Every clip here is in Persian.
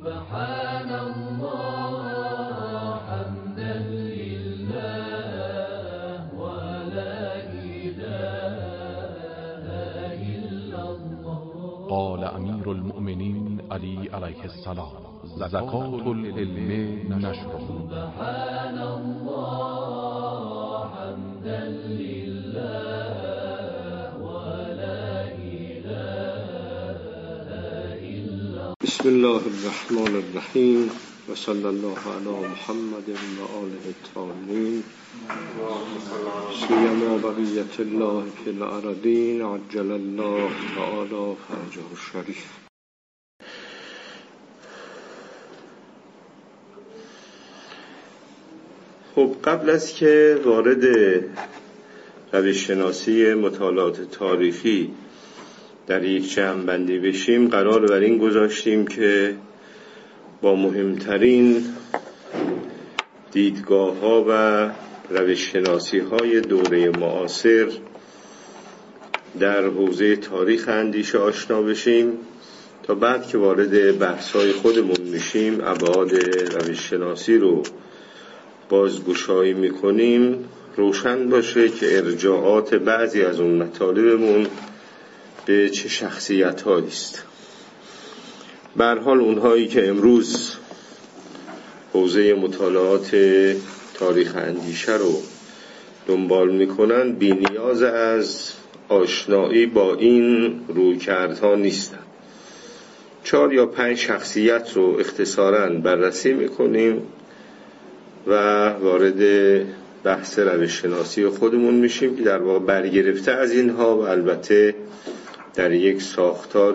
سبحان الله حمدا لله ولا إله إلا الله. قال امیر المؤمنین علی علیه السلام: زکات العلم نشره. سبحان الله حمدا لله ولا إله إلا الله. بسم الله الرحمن الرحیم و صلی الله علی محمد و آله الطاهرین سیما بقیت الله فی الارضین عجل الله تعالی فرجه الشریف. خب قبل از که وارد روش شناسی مطالعات تاریخی در یک جمع‌بندی بشیم، قرار بر این گذاشتیم که با مهمترین دیدگاه‌ها و روش شناسی‌های دوره معاصر در حوزه تاریخ اندیشه آشنا بشیم تا بعد که وارد بحث‌های خودمون میشیم ابعاد روش شناسی رو بازگشایی میکنیم روشن باشه که ارجاعات بعضی از اون مطالبمون به چه شخصیت‌هایی است. به هر حال اونهایی که امروز حوزه مطالعات تاریخ اندیشه رو دنبال میکنن بی نیاز از آشنایی با این رویکردها نیستن. 4 یا 5 شخصیت رو اختصاراً بررسی میکنیم و وارد بحث روش شناسی خودمون میشیم که در واقع برگرفته از اینها و البته در یک ساختار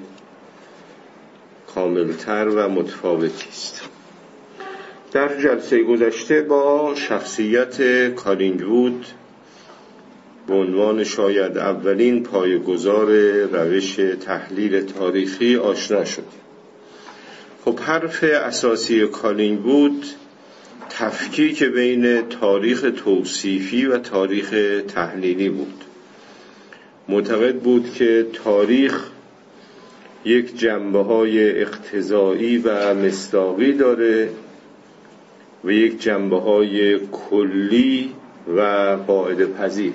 کاملتر و متفاوتی است. در جلسه گذشته با شخصیت کالینگوود به عنوان شاید اولین پایه‌گذار روش تحلیل تاریخی آشنا شدیم. خب حرف اساسی کالینگوود تفکیک بین تاریخ توصیفی و تاریخ تحلیلی بود. معتقد بود که تاریخ یک جنبه‌های اقتضایی و مصداقی داره و یک جنبه‌های کلی و قاعده پذیر.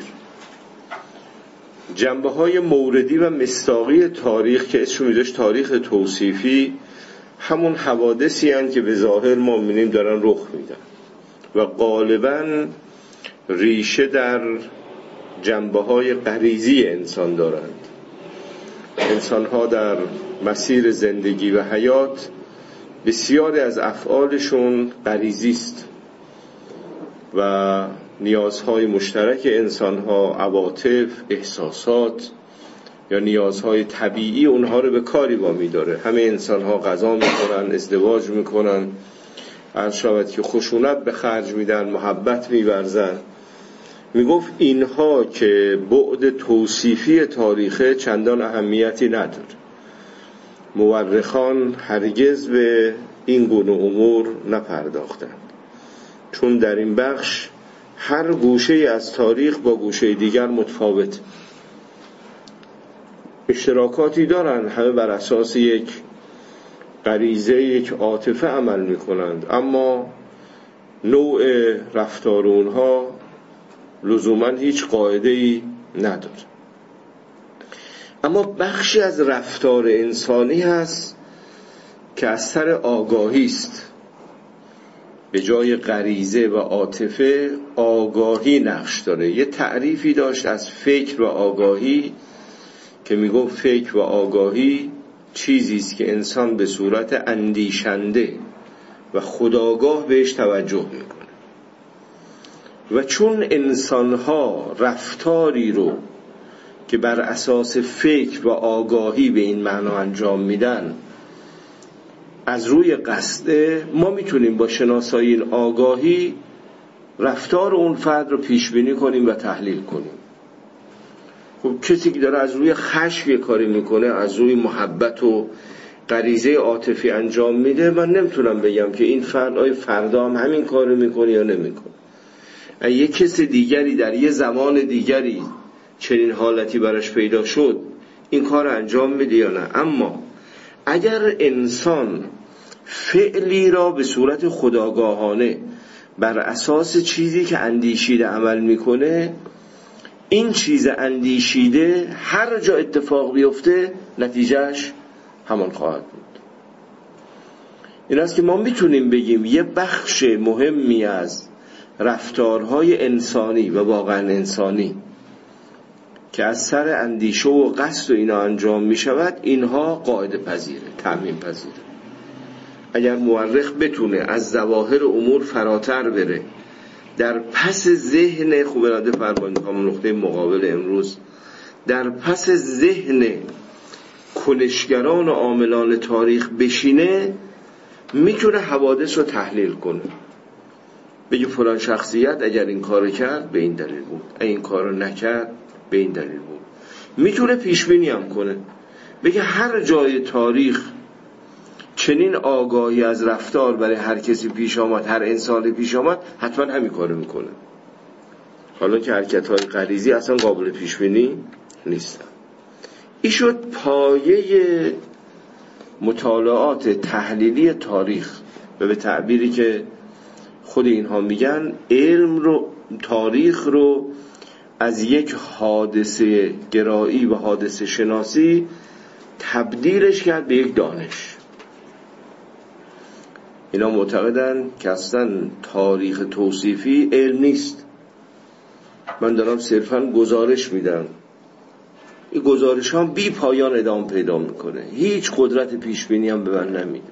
جنبه‌های موردی و مصداقی تاریخ که اسمش می‌ذاشت تاریخ توصیفی همون حوادثی هستند که به ظاهر ما می‌بینیم دارن رخ میدن و غالباً ریشه در جنبه‌های غریزی انسان دارند. انسان‌ها در مسیر زندگی و حیات بسیاری از افعالشون غریزی است و نیازهای مشترک انسان‌ها، عواطف، احساسات یا نیازهای طبیعی اونها رو به کاری وامی داره. همه انسان‌ها غذا می‌خورن، ازدواج می‌کنن، عرض شود که خشونت به خرج میدن، محبت می‌ورزن. میگفت اینها که بعد توصیفی تاریخه چندان اهمیتی نداره. مورخان هرگز به این گونه امور نپرداختند، چون در این بخش هر گوشه از تاریخ با گوشه دیگر متفاوت، اشتراکاتی دارند، همه بر اساس یک غریزه، یک عاطفه عمل میکنند، اما نوع رفتار اونها لزوما هیچ قاعده‌ای نداره. اما بخشی از رفتار انسانی هست که از سر آگاهی است. به جای غریزه و عاطفه آگاهی نقش داره. یه تعریفی داشت از فکر و آگاهی که میگفت فکر و آگاهی چیزی است که انسان به صورت اندیشنده و خودآگاه بهش توجه میکنه و چون انسانها رفتاری رو که بر اساس فکر و آگاهی به این معنا انجام میدن از روی قصده، ما میتونیم با شناسایی این آگاهی رفتار اون فرد رو پیش بینی کنیم و تحلیل کنیم. خب کسی که داره از روی خشم یه کاری میکنه، از روی محبت و غریزه عاطفی انجام میده، من نمیتونم بگم که این فرد آیا فردا هم همین کارو میکنه یا نمیکنه. یه کس دیگری در یه زمان دیگری چنین حالتی براش پیدا شد این کار انجام میده یا نه. اما اگر انسان فعلی را به صورت خودآگاهانه بر اساس چیزی که اندیشیده عمل میکنه، این چیز اندیشیده هر جا اتفاق بیفته نتیجهش همان خواهد بود. این است که ما میتونیم بگیم یه بخش مهمی از رفتارهای انسانی و واقعا انسانی که از سر اندیشه و قصد و اینا انجام میشود، اینها قاعده پذیره، تعمیم پذیره. اگر مورخ بتونه از ظواهر امور فراتر بره، در پس ذهن، خوب اراده فرمایید همون نقطه مقابل امروز، در پس ذهن کنشگران و عاملان تاریخ بشینه، میتونه حوادث رو تحلیل کنه، بگه فلان شخصیت اگر این کارو کرد به این دلیل بود، اگر این کارو نکرد به این دلیل بود. میتونه پیشبینی هم کنه، بگه هر جای تاریخ چنین آگاهی از رفتار برای هر کسی پیش آمد، هر انسانی پیش آمد، حتما همین کارو میکنه. حالا که حرکت‌های غریزی اصلا قابل پیشبینی نیستن. این شد پایه مطالعات تحلیلی تاریخ و به تعبیری که خود اینها میگن، علم رو، تاریخ رو از یک حادثه گرایی و حادثه شناسی تبدیلش کرد به یک دانش. اینا معتقدن که اصلا تاریخ توصیفی علم نیست، من دارم صرفا گزارش میدم. این گزارش هم بی پایان ادامه پیدا میکنه، هیچ قدرت پیشبینی هم به من نمیده.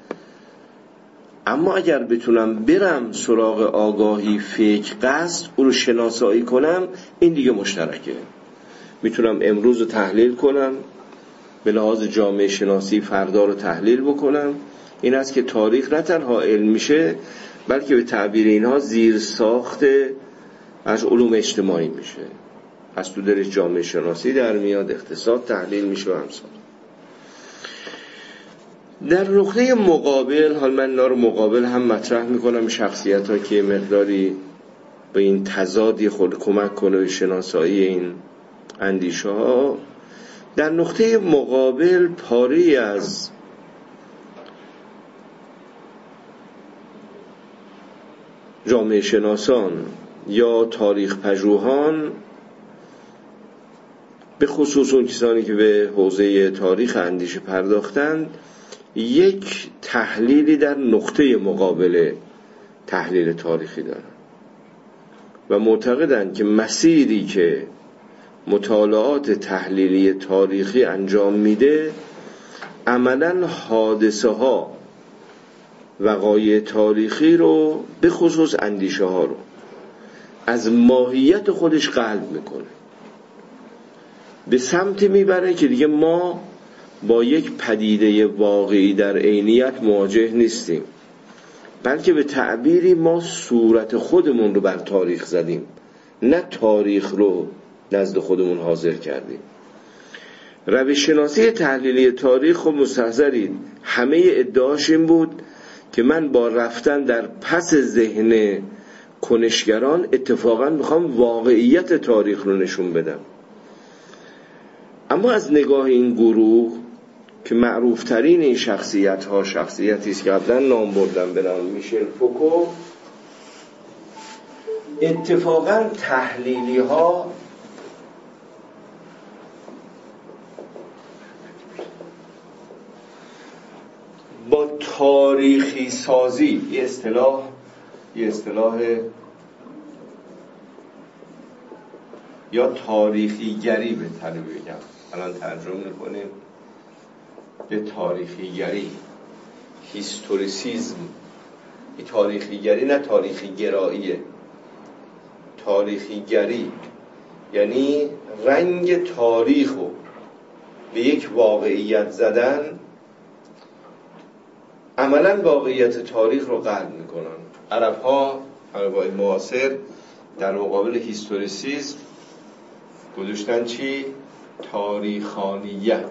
اما اگر بتونم برم سراغ آگاهی، فکر، قصد، او رو شناسایی کنم، این دیگه مشترکه. میتونم امروز رو تحلیل کنم، به لحاظ جامعه شناسی فردا رو تحلیل بکنم. این است که تاریخ نه تنها علم میشه، بلکه به تعبیر اینها زیر ساخت از علوم اجتماعی میشه، از تو درش جامعه شناسی در میاد، اقتصاد تحلیل میشه و همسان. در نقطه مقابل، حال من اینا رو مقابل هم مطرح میکنم، شخصیت ها که مقداری به این تضادی خود کمک کنه به شناسایی این اندیشه ها. در نقطه مقابل پاره از جامعه شناسان یا تاریخ پژوهان، به خصوص اون کسانی که به حوزه تاریخ اندیشه پرداختند، یک تحلیلی در نقطه مقابل تحلیل تاریخی دارن و معتقدند که مسیری که مطالعات تحلیلی تاریخی انجام میده، عملاً حادثه ها، وقایع تاریخی رو، به خصوص اندیشه ها رو، از ماهیت خودش قلب میکنه، به سمت میبره که دیگه ما با یک پدیده واقعی در عینیت مواجه نیستیم، بلکه به تعبیری ما صورت خودمون رو بر تاریخ زدیم، نه تاریخ رو نزد خودمون حاضر کردیم. روش شناسی تحلیلی تاریخ خب مستحضرید همه ادعاش این بود که من با رفتن در پس ذهن کنشگران اتفاقا میخوام واقعیت تاریخ رو نشون بدم. اما از نگاه این گروه که معروف ترین این شخصیت ها شخصیتی است که قبلا نام بردم به نام میشل فوکو، اتفاقا تحلیلی ها با تاریخی سازی، یه اصطلاح یا تاریخی گری بهتره بگم، الان ترجمه میکنیم به تاریخی گری، هیستوریسیزم. این تاریخی گری نه تاریخی گراییه، تاریخی گری یعنی رنگ تاریخو به یک واقعیت زدن، عملا واقعیت تاریخ رو قلب میکنن. عربای معاصر در مقابل هیستوریسیزم گذاشتن چی؟ تاریخانیت،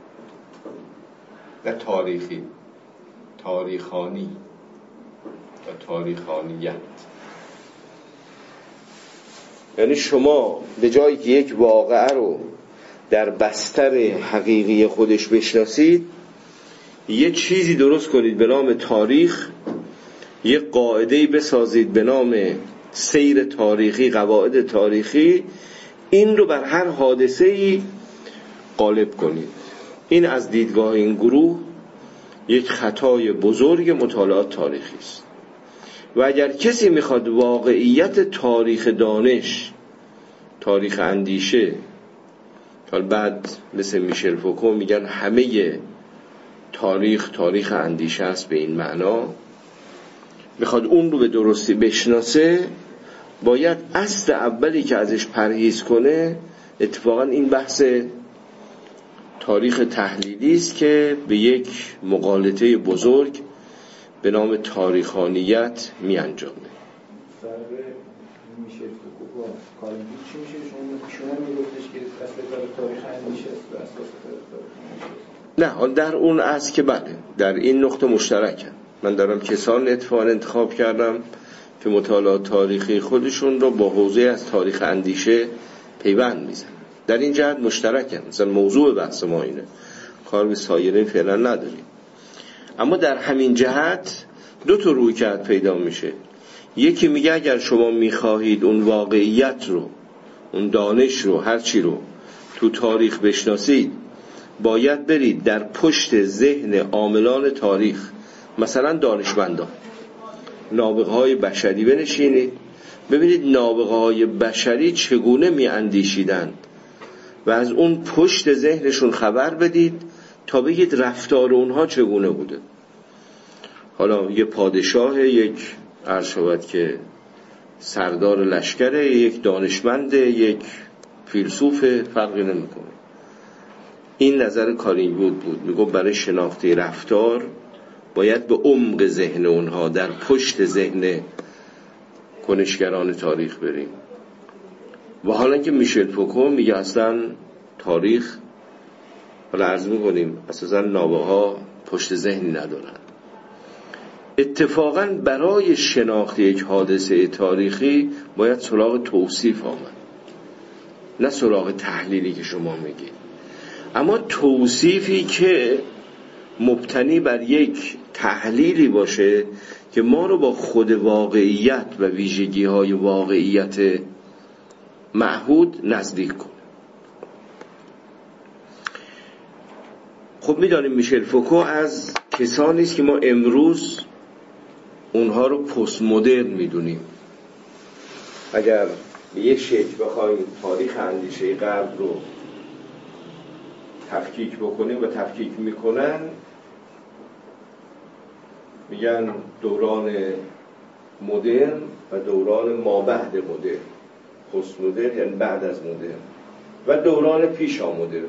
نه تاریخی، تاریخانی و تاریخانیت. یعنی شما به جایی که یک واقعه رو در بستر حقیقی خودش بشناسید، یه چیزی درست کنید به نام تاریخ، یه قاعده‌ای بسازید به نام سیر تاریخی، قواعد تاریخی، این رو بر هر حادثه‌ای غالب کنید. این از دیدگاه این گروه یک خطای بزرگ مطالعات تاریخی است. و اگر کسی میخواد واقعیت تاریخ دانش، تاریخ اندیشه، بعد مثل میشل فوکو میگن همه تاریخ اندیشه است به این معنا، میخواد اون رو به درستی بشناسه، باید اصل اولی که ازش پرهیز کنه اتفاقا این بحث تاریخ تحلیلی است که به یک مغالطه بزرگ به نام تاریخانیت می انجامه. فرق میشل فوکو با کارنگی چی میشه؟ شما میگفتش که اصل تاریخ اندیشه است و اساس تاریخ اندیشه است. نه، در اون اصل که بله، در این نقطه مشترکن. من دارم کسان اتفاقا انتخاب کردم که مطالعات تاریخی خودشون رو با حوزه از تاریخ اندیشه پیوند میزنن. در این جهت مشترکن. مثلا موضوع بحث ما اینه، کار به سایرین فعلا نداریم. اما در همین جهت دو تا رویکرد پیدا میشه. یکی میگه اگر شما میخواهید اون واقعیت رو، اون دانش رو، هر چی رو تو تاریخ بشناسید، باید برید در پشت ذهن عاملان تاریخ، مثلا دانشمندان، نابغه های بشری بنشینید، ببینید نابغه های بشری چگونه میاندیشیدند و از اون پشت ذهنشون خبر بدید تا بگید رفتار اونها چگونه بوده. حالا یه پادشاه، یک عرض شود که سردار لشکر، یک دانشمند، یک فیلسوف، فرقی نمیکنه. این نظر کارینگوود بود. میگه برای شناخت رفتار باید به عمق ذهن اونها، در پشت ذهن کنشگران تاریخ بریم. و حالا که میشل فوکو میگه اصلا تاریخ، حالا عرض میکنیم اساسا نابغه ها پشت ذهنی ندارن. اتفاقا برای شناخت یک حادثه تاریخی باید سراغ توصیف آمد، نه سراغ تحلیلی که شما میگید. اما توصیفی که مبتنی بر یک تحلیلی باشه که ما رو با خود واقعیت و ویژگی های واقعیت معهود نزدیک کنه. خب میدانیم میشل فوکو از کسانی است که ما امروز اونها رو پست مدرن میدونیم. اگر به یک شکل بخوایم تاریخ اندیشه غرب رو تفکیک بکنیم و تفکیک میکنن، میگن دوران مدرن و دوران مابعد مدرن. پست مدرن یعنی بعد از مدرن، و دوران پیشا مدرن.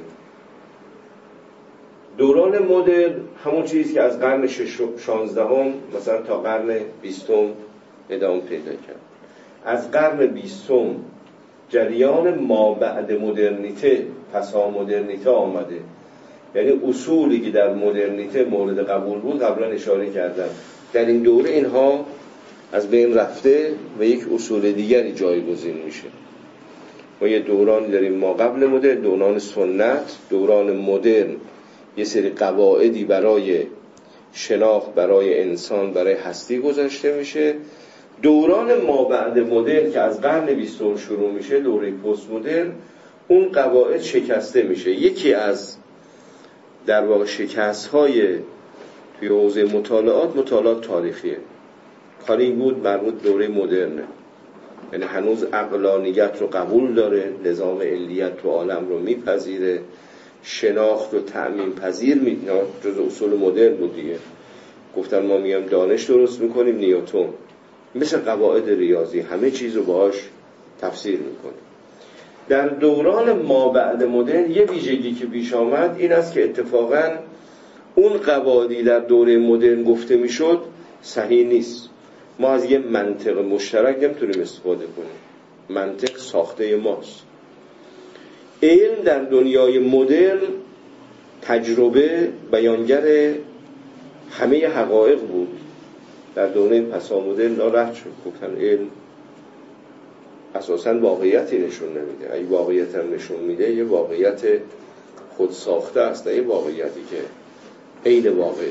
دوران مدرن همون چیزی که از قرن 16 مثلا تا قرن 20 ادامه پیدا کرد. از قرن 20 جریان مابعد مدرنیته، پسا مدرنیته آمده. یعنی اصولی که در مدرنیته مورد قبول بود قبلا اشاره کردم، در این دوره اینها از بین رفته و یک اصول دیگری جایگزین میشه. ما یه دورانی داریم ما قبل مدرن، دوران سنت. دوران مدرن یه سری قواعدی برای شناخت، برای انسان، برای هستی گذاشته میشه. دوران مابعد مدرن که از قرن 20 شروع میشه، دوره پست مدرن، اون قواعد شکسته میشه. یکی از در واقع شکست‌های توی حوزه مطالعات تاریخیه. کارینگوود مربوط دوره مدرنه، یعنی هنوز عقلانیت رو قبول داره، نظام علیت رو عالم رو میپذیره، شناخت رو تأمین پذیر جز اصول مدرن بود دیگه. گفتن ما میام دانش درست میکنیم، نیوتن مثل قواعد ریاضی همه چیز رو باهاش تفسیر میکنیم. در دوران مابعد مدرن یه ویژگی که پیش آمد این است که اتفاقاً اون قواعدی در دوره مدرن گفته میشد صحیح نیست. ما از یه منطق مشترک نمیتونیم استفاده کنیم. منطق ساخته ماست. علم در دنیای مدرن تجربه بیانگر همه حقایق بود. در دوره پسا مدرن رد شد. گفتن علم اساساً واقعیتی نشون نمیده. اگه واقعیت هم نشون میده یه واقعیت خود ساخته است، نه یه واقعیتی که عین واقعه.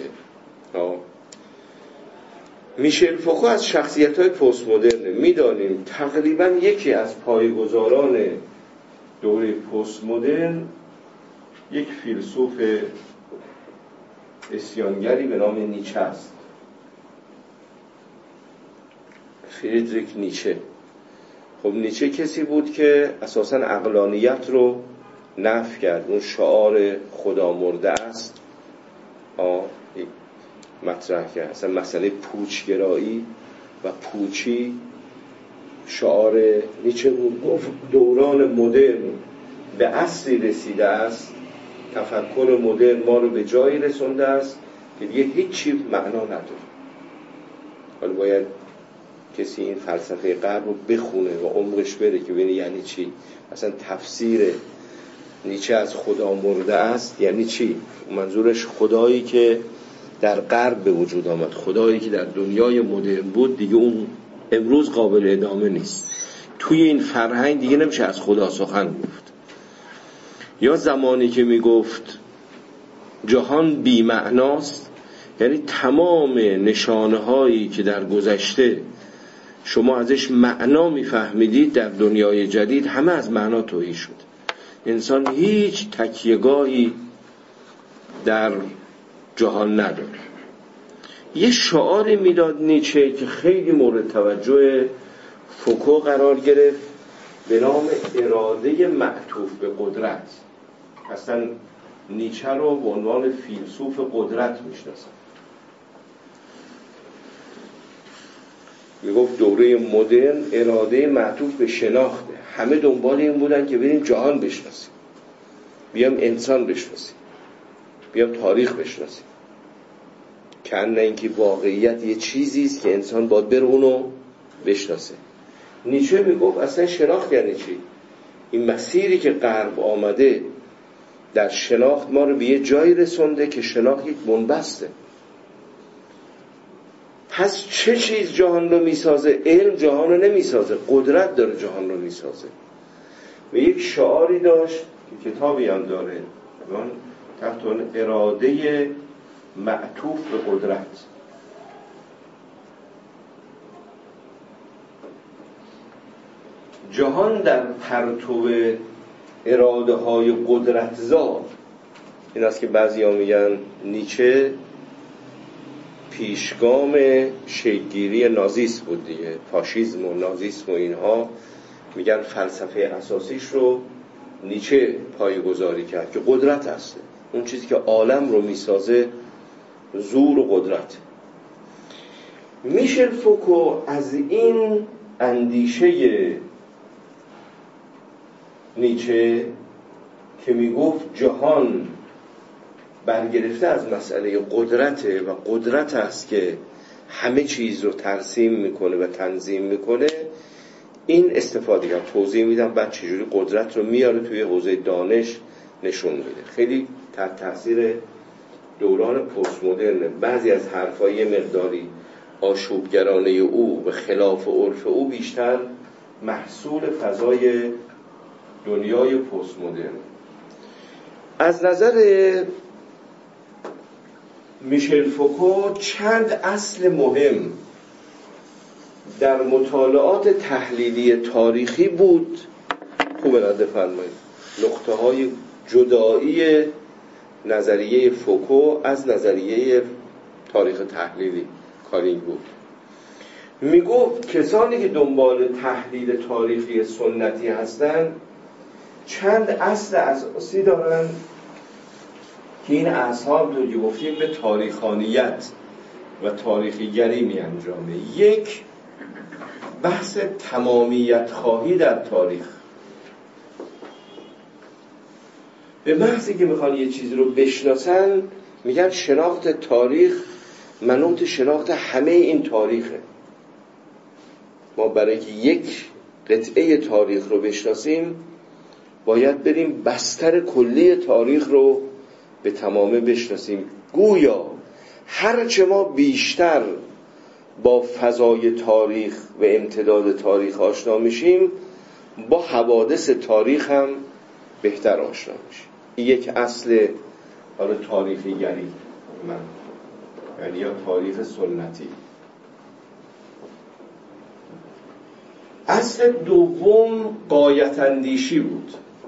میشل فوکو از شخصیت‌های پست مدرن، میدانیم تقریبا یکی از پایه‌گذاران دوره پست مدرن یک فیلسوف اسیانگری به نام نیچه است، فریدریک نیچه. خب نیچه کسی بود که اساساً عقلانیت رو نفی کرد. اون شعار خدا مرده است مطرح کرد. اصلا مسئله پوچگرایی و پوچی شعار نیچه بود. گفت دوران مدرن به اصلی رسیده است، تفکر مدرن ما رو به جایی رسونده است که دیگه هیچی معنا نداره. حالا باید کسی این فلسفه غرب رو بخونه و عمقش بره که ببینه یعنی چی. اصلا تفسیر نیچه از خدا مرده است یعنی چی؟ منظورش خدایی که در غرب به وجود آمد، خدایی که در دنیای مدرن بود دیگه اون امروز قابل ادامه نیست. توی این فرهنگ دیگه نمیشه از خدا سخن گفت. یا زمانی که میگفت جهان بی معناست، یعنی تمام نشانه هایی که در گذشته شما ازش معنا میفهمیدید در دنیای جدید همه از معنا تهی شد. انسان هیچ تکیه‌گاهی در جهان نداره. یه شعاری میداد نیچه که خیلی مورد توجه فوکو قرار گرفت به نام اراده معطوف به قدرت. اصلا نیچه رو به عنوان فیلسوف قدرت میشناسن. میگفت دوره مدرن اراده معطوف به شناخته. همه دنبال این بودن که بریم جهان بشناسیم، بیام انسان بشناسیم، بیام تاریخ بشناسیم. کنه اینکه واقعیت یه چیزی است که انسان باید بره اونو بشناسه. نیچه میگفت اصلا شناخت یعنی چی؟ این مسیری که غرب آمده در شناخت ما رو به یه جایی رسونده که شناخت یک بنبسته. پس چه چیز جهان رو میسازه؟ علم جهان رو نمیسازه، قدرت داره جهان رو میسازه. و یک شعاری داشت که کتابی هم داره تحت اون اراده معطوف به قدرت. جهان در پرتو اراده های قدرتزا، این است که بعضی ها میگن نیچه پیشگام شکل‌گیری نازیسم بود دیگه. فاشیسم و نازیسم و اینها میگن فلسفه اساسیش رو نیچه پایه‌گذاری کرد که قدرت هست. اون چیزی که عالم رو میسازه زور و قدرت. میشل فوکو از این اندیشه نیچه که میگفت جهان برگرفته از مسئله قدرته و قدرت است که همه چیز رو ترسیم میکنه و تنظیم میکنه، این استفاده کرد. توضیح میدم بعد چجوری قدرت رو میاره توی حوزه دانش نشون میده. خیلی تحت تاثیر دوران پست مدرن بعضی از حرفای مقداری آشوبگرانه او و خلاف عرف او بیشتر محصول فضای دنیای پست مدرن. از نظر میشل فوکو چند اصل مهم در مطالعات تحلیلی تاریخی بود. خوب رد فرمایید. نقطه های جدایی نظریه فوکو از نظریه تاریخ تحلیلی کارینگ بود. میگفت کسانی که دنبال تحلیل تاریخی سنتی هستن چند اصل اساسی دارن که این اصحاب رو گفتیم به تاریخانیت و تاریخیگری می انجامه. یک، بحث تمامیت خواهی در تاریخ. به محضی که میخوان یه چیزی رو بشناسن میگن شناخت تاریخ منوط شناخت همه این تاریخه. ما برای که یک قطعه تاریخ رو بشناسیم باید بریم بستر کلی تاریخ رو به تمامه بشناسیم. گویا هرچه ما بیشتر با فضای تاریخ و امتداد تاریخ آشنا میشیم با حوادث تاریخ هم بهتر آشنا میشیم. این یک اصل حالا تاریخی گری. قایتمند، یعنی یا تاریخ سنتی. اصل دوم غایت اندیشی بود.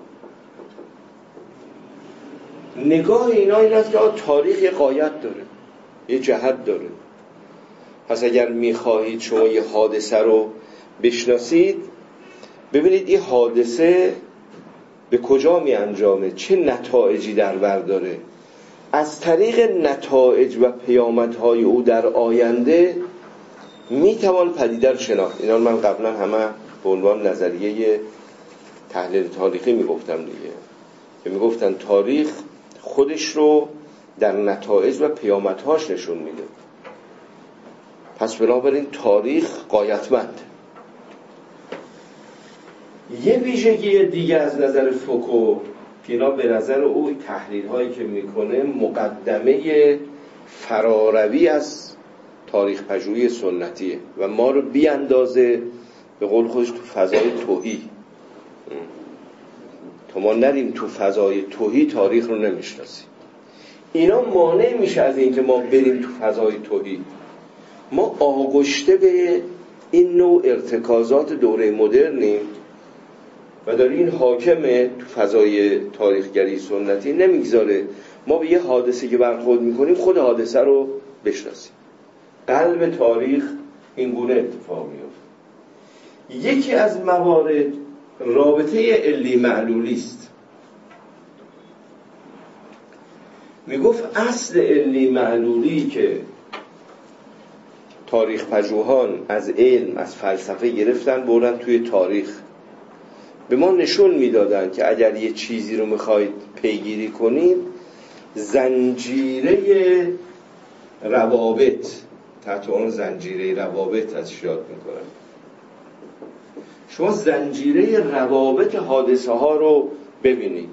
نگاه اینا این است که تاریخ یه غایت داره، یه جهت داره. پس اگر میخواهید شما یه حادثه رو بشناسید، ببینید این حادثه به کجا می انجامه، چه نتایجی در بر داره. از طریق نتایج و پیامدهای او در آینده میتوان پدیده رو شناخت. اینا من قبلا همه به عنوان نظریه تحلیل تاریخی میگفتم دیگه، که میگفتن تاریخ خودش رو در نتایج و پیامدهاش نشون میده. پس بنابراین تاریخ غایتمند. یه ویژگی دیگه از نظر فوکو که اینا به نظر او تحلیل هایی که میکنه مقدمه فراروی از تاریخ پژوهی سنتیه و ما رو بیاندازه به قول خودش تو فضای تهی. تا ما نریم تو فضای تهی تاریخ رو نمیشناسیم. اینا مانع میشه از این که ما بریم تو فضای تهی. ما آغشته به این نوع ارتکازات دوره مدرنیم و داره این حاکمه تو فضای تاریخگری سنتی، نمیگذاره ما به یه حادثه که برخورد میکنیم خود حادثه رو بشناسیم. قلب تاریخ این گونه اتفاق میفته. یکی از موارد رابطه علی معلولی است. میگفت اصل علی معلولی که تاریخ پژوهان از علم، از فلسفه گرفتن بردن توی تاریخ، به ما نشون میدادن که اگر یه چیزی رو میخواید پیگیری کنید، زنجیره روابط، تحت اون زنجیره روابط ازش یاد میکنن. شما زنجیره روابط حادثه ها رو ببینید.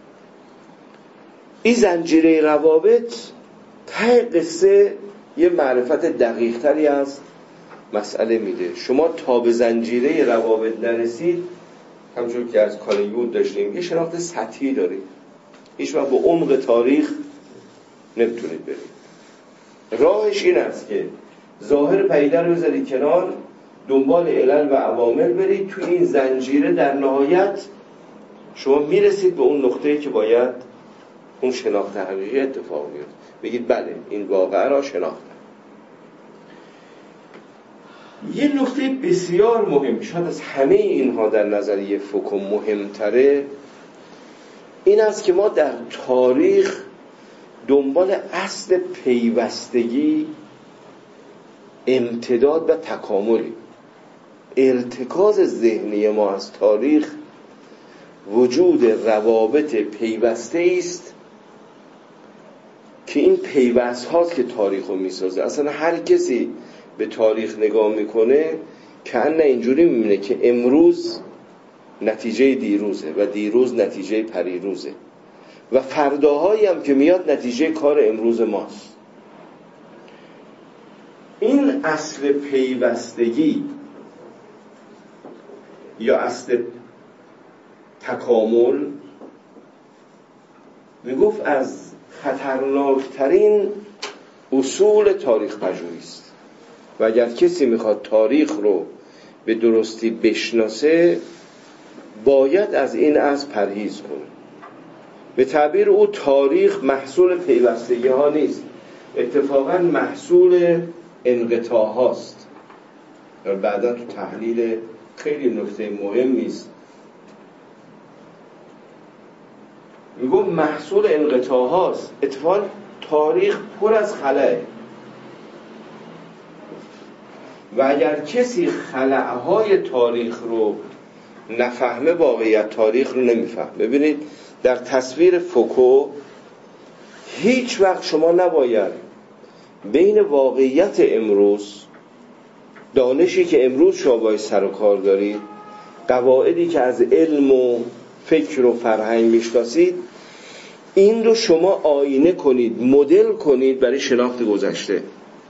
این زنجیره روابط ته قصه یه معرفت دقیق تری از مسئله میده. شما تا به زنجیره روابط نرسید، همونجور که از کالیود داشتیم، یه شناخت سطحی دارید، هیچ وقت به عمق تاریخ نمیتونید برید. راهش این است که ظاهر پدیده رو بذارید کنار، دنبال علل و عوامل برید، توی این زنجیره در نهایت شما میرسید به اون نقطه‌ای که باید اون شناخت حقیقی اتفاق بیفته. بگید بله این واقعه را شناختم. یه نکته بسیار مهم، شاید از همه اینها در نظریه فوکو مهمتره، این است که ما در تاریخ دنبال اصل پیوستگی، امتداد و تکاملی. ارتکاز ذهنی ما از تاریخ وجود روابط پیوسته است که این پیوست هاست که تاریخ رو میسازه. اصلا هر کسی به تاریخ نگاه میکنه کأنه اینجوری میبینه که امروز نتیجه دیروزه و دیروز نتیجه پریروزه و فرداهایی هم که میاد نتیجه کار امروز ماست. این اصل پیوستگی یا اصل تکامل میگفت از خطرناکترین اصول تاریخ پژوهی است و اگر کسی میخواد تاریخ رو به درستی بشناسه باید از این اصل پرهیز کنه. به تعبیر او تاریخ محصول پیوستگی ها نیست، اتفاقا محصول انقطاع هاست. بعدا تو تحلیل خیلی نکته مهمی است، میگم محصول انقطاع هاست. اتفاقا تاریخ پر از خلأ و اگر کسی خلأهای تاریخ رو نفهمه واقعیت تاریخ رو نمیفهم. ببینید در تصویر فوکو هیچ وقت شما نباید بین واقعیت امروز، دانشی که امروز شما باید سر و کار دارید، قواعدی که از علم و فکر و فرهنگ میشناسید، این رو شما آینه کنید، مدل کنید برای شناخت گذشته.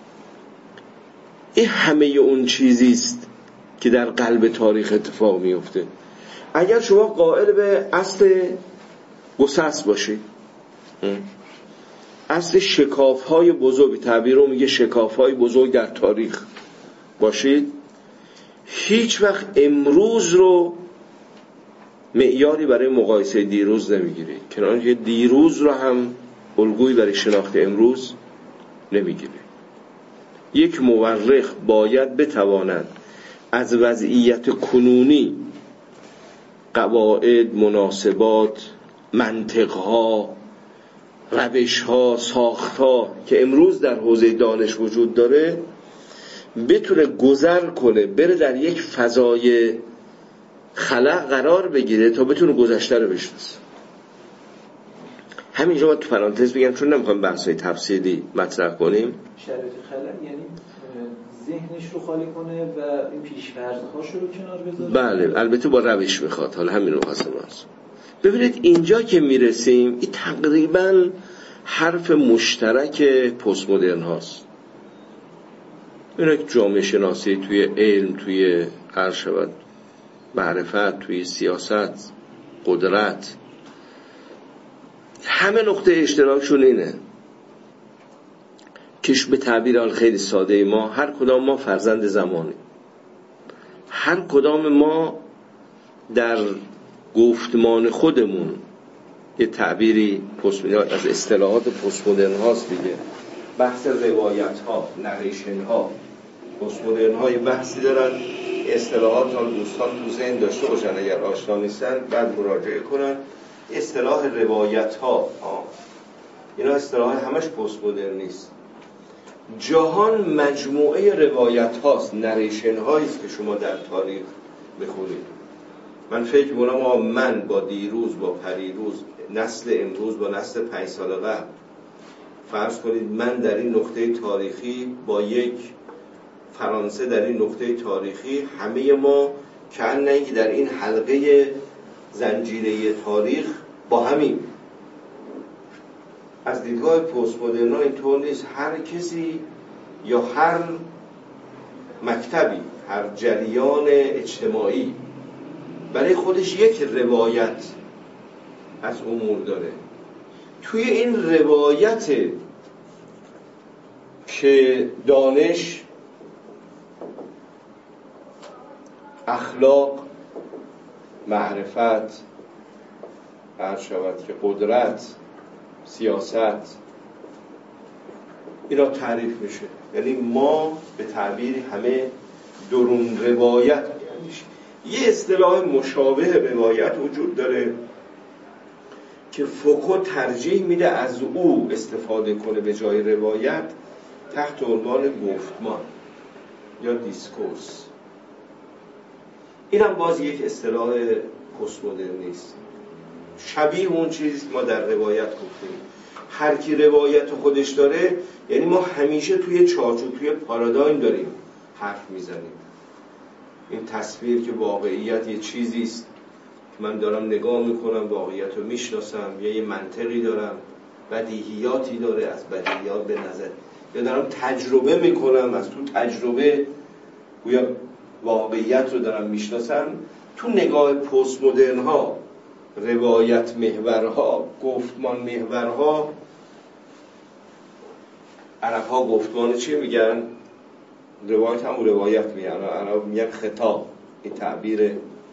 این همه اون چیزی است که در قلب تاریخ اتفاق میفته. اگر شما قائل به اصل گسست باشید، اصل شکاف‌های بزرگ، تعبیر رو میگه شکاف‌های بزرگ در تاریخ باشید، هیچ وقت امروز رو معیاری برای مقایسه دیروز نمیگیره، چنانچه دیروز رو هم الگویی برای شناخت امروز نمیگیره. یک مورخ باید بتواند از وضعیت کنونی قواعد، مناسبات، منطقها، روشها، ساختها که امروز در حوزه دانش وجود داره بتونه گذر کنه، بره در یک فضای خلا قرار بگیره تا بتونه گذشته رو بشناسه. همینجا من تو پرانتز بگم چون نمیخوام بحثای تفصیلی مطرح کنیم، شرایط خلا یعنی ذهنش رو خالی کنه و این پیش‌فرض‌هاش رو کنار بذاره. بله، البته با روش میخواد. حالا همین رو خواستم بحث. ببینید اینجا که میرسیم این تقریبا حرف مشترک پست مدرن هاست. اینا که جامعه شناسی توی علم، توی هر شود معرفت، توی سیاست، قدرت، همه نقطه اشتراکشون اینه که به تعبیر خیلی ساده ما، هر کدام ما فرزند زمانیم. هر کدام ما در گفتمان خودمون یه تعبیری از اصطلاحات پست مدرن هاست دیگه، بحث روایت ها، نریشن ها. پست مدرن ها یه بحثی دارن، اصطلاحات ها دوستان تو ذهن داشته باشن، اگر آشنا نیستن بعد مراجعه کنن. اصطلاح روایت ها اینا اصطلاح همش پست مدرن نیست. جهان مجموعه روایت هاست، نریشن هاییست که شما در تاریخ بخونید. من فکر می‌کنم من با دیروز، با پریروز، نسل امروز با نسل 5 سال قبل، فرض کنید من در این نقطه تاریخی با یک فرانسه در این نقطه تاریخی، همه ما کأنه که در این حلقه زنجیره تاریخ با همیم. از دیدگاه پست مدرن اینطور نیست. هر کسی یا هر مکتبی، هر جریان اجتماعی برای خودش یک روایت از امور داره. توی این روایت که دانش، اخلاق، معرفت، هر شود که قدرت، سیاست، اینا تعریف میشه. یعنی ما به تعبیر همه درون روایت میشه. یه اصطلاح مشابه روایت وجود داره که فوکو ترجیح میده از او استفاده کنه به جای روایت، تحت عنوان گفتمان یا دیسکورس. اینم باز یک اصطلاح پست مدرنیست، شبیه اون چیزی که ما در روایت گفتیم. هر کی روایت خودش داره، یعنی ما همیشه توی چارچوب، توی پارادایم داریم حرف میزنیم. این تصویر که واقعیت یه چیزیست، من دارم نگاه میکنم، واقعیت رو میشناسم، یه منطقی دارم، بدیهیاتی داره، از بدیهیات به نظر، یا دارم تجربه میکنم، از تو تجربه گویا واقعیت رو دارم میشناسم. تو نگاه پست مدرن ها، روایت محورها، گفتمان محورها، عرب ها گفتمان چی میگن؟ روایت هم روایت میگن، عرب میگن خطاب. این تعبیر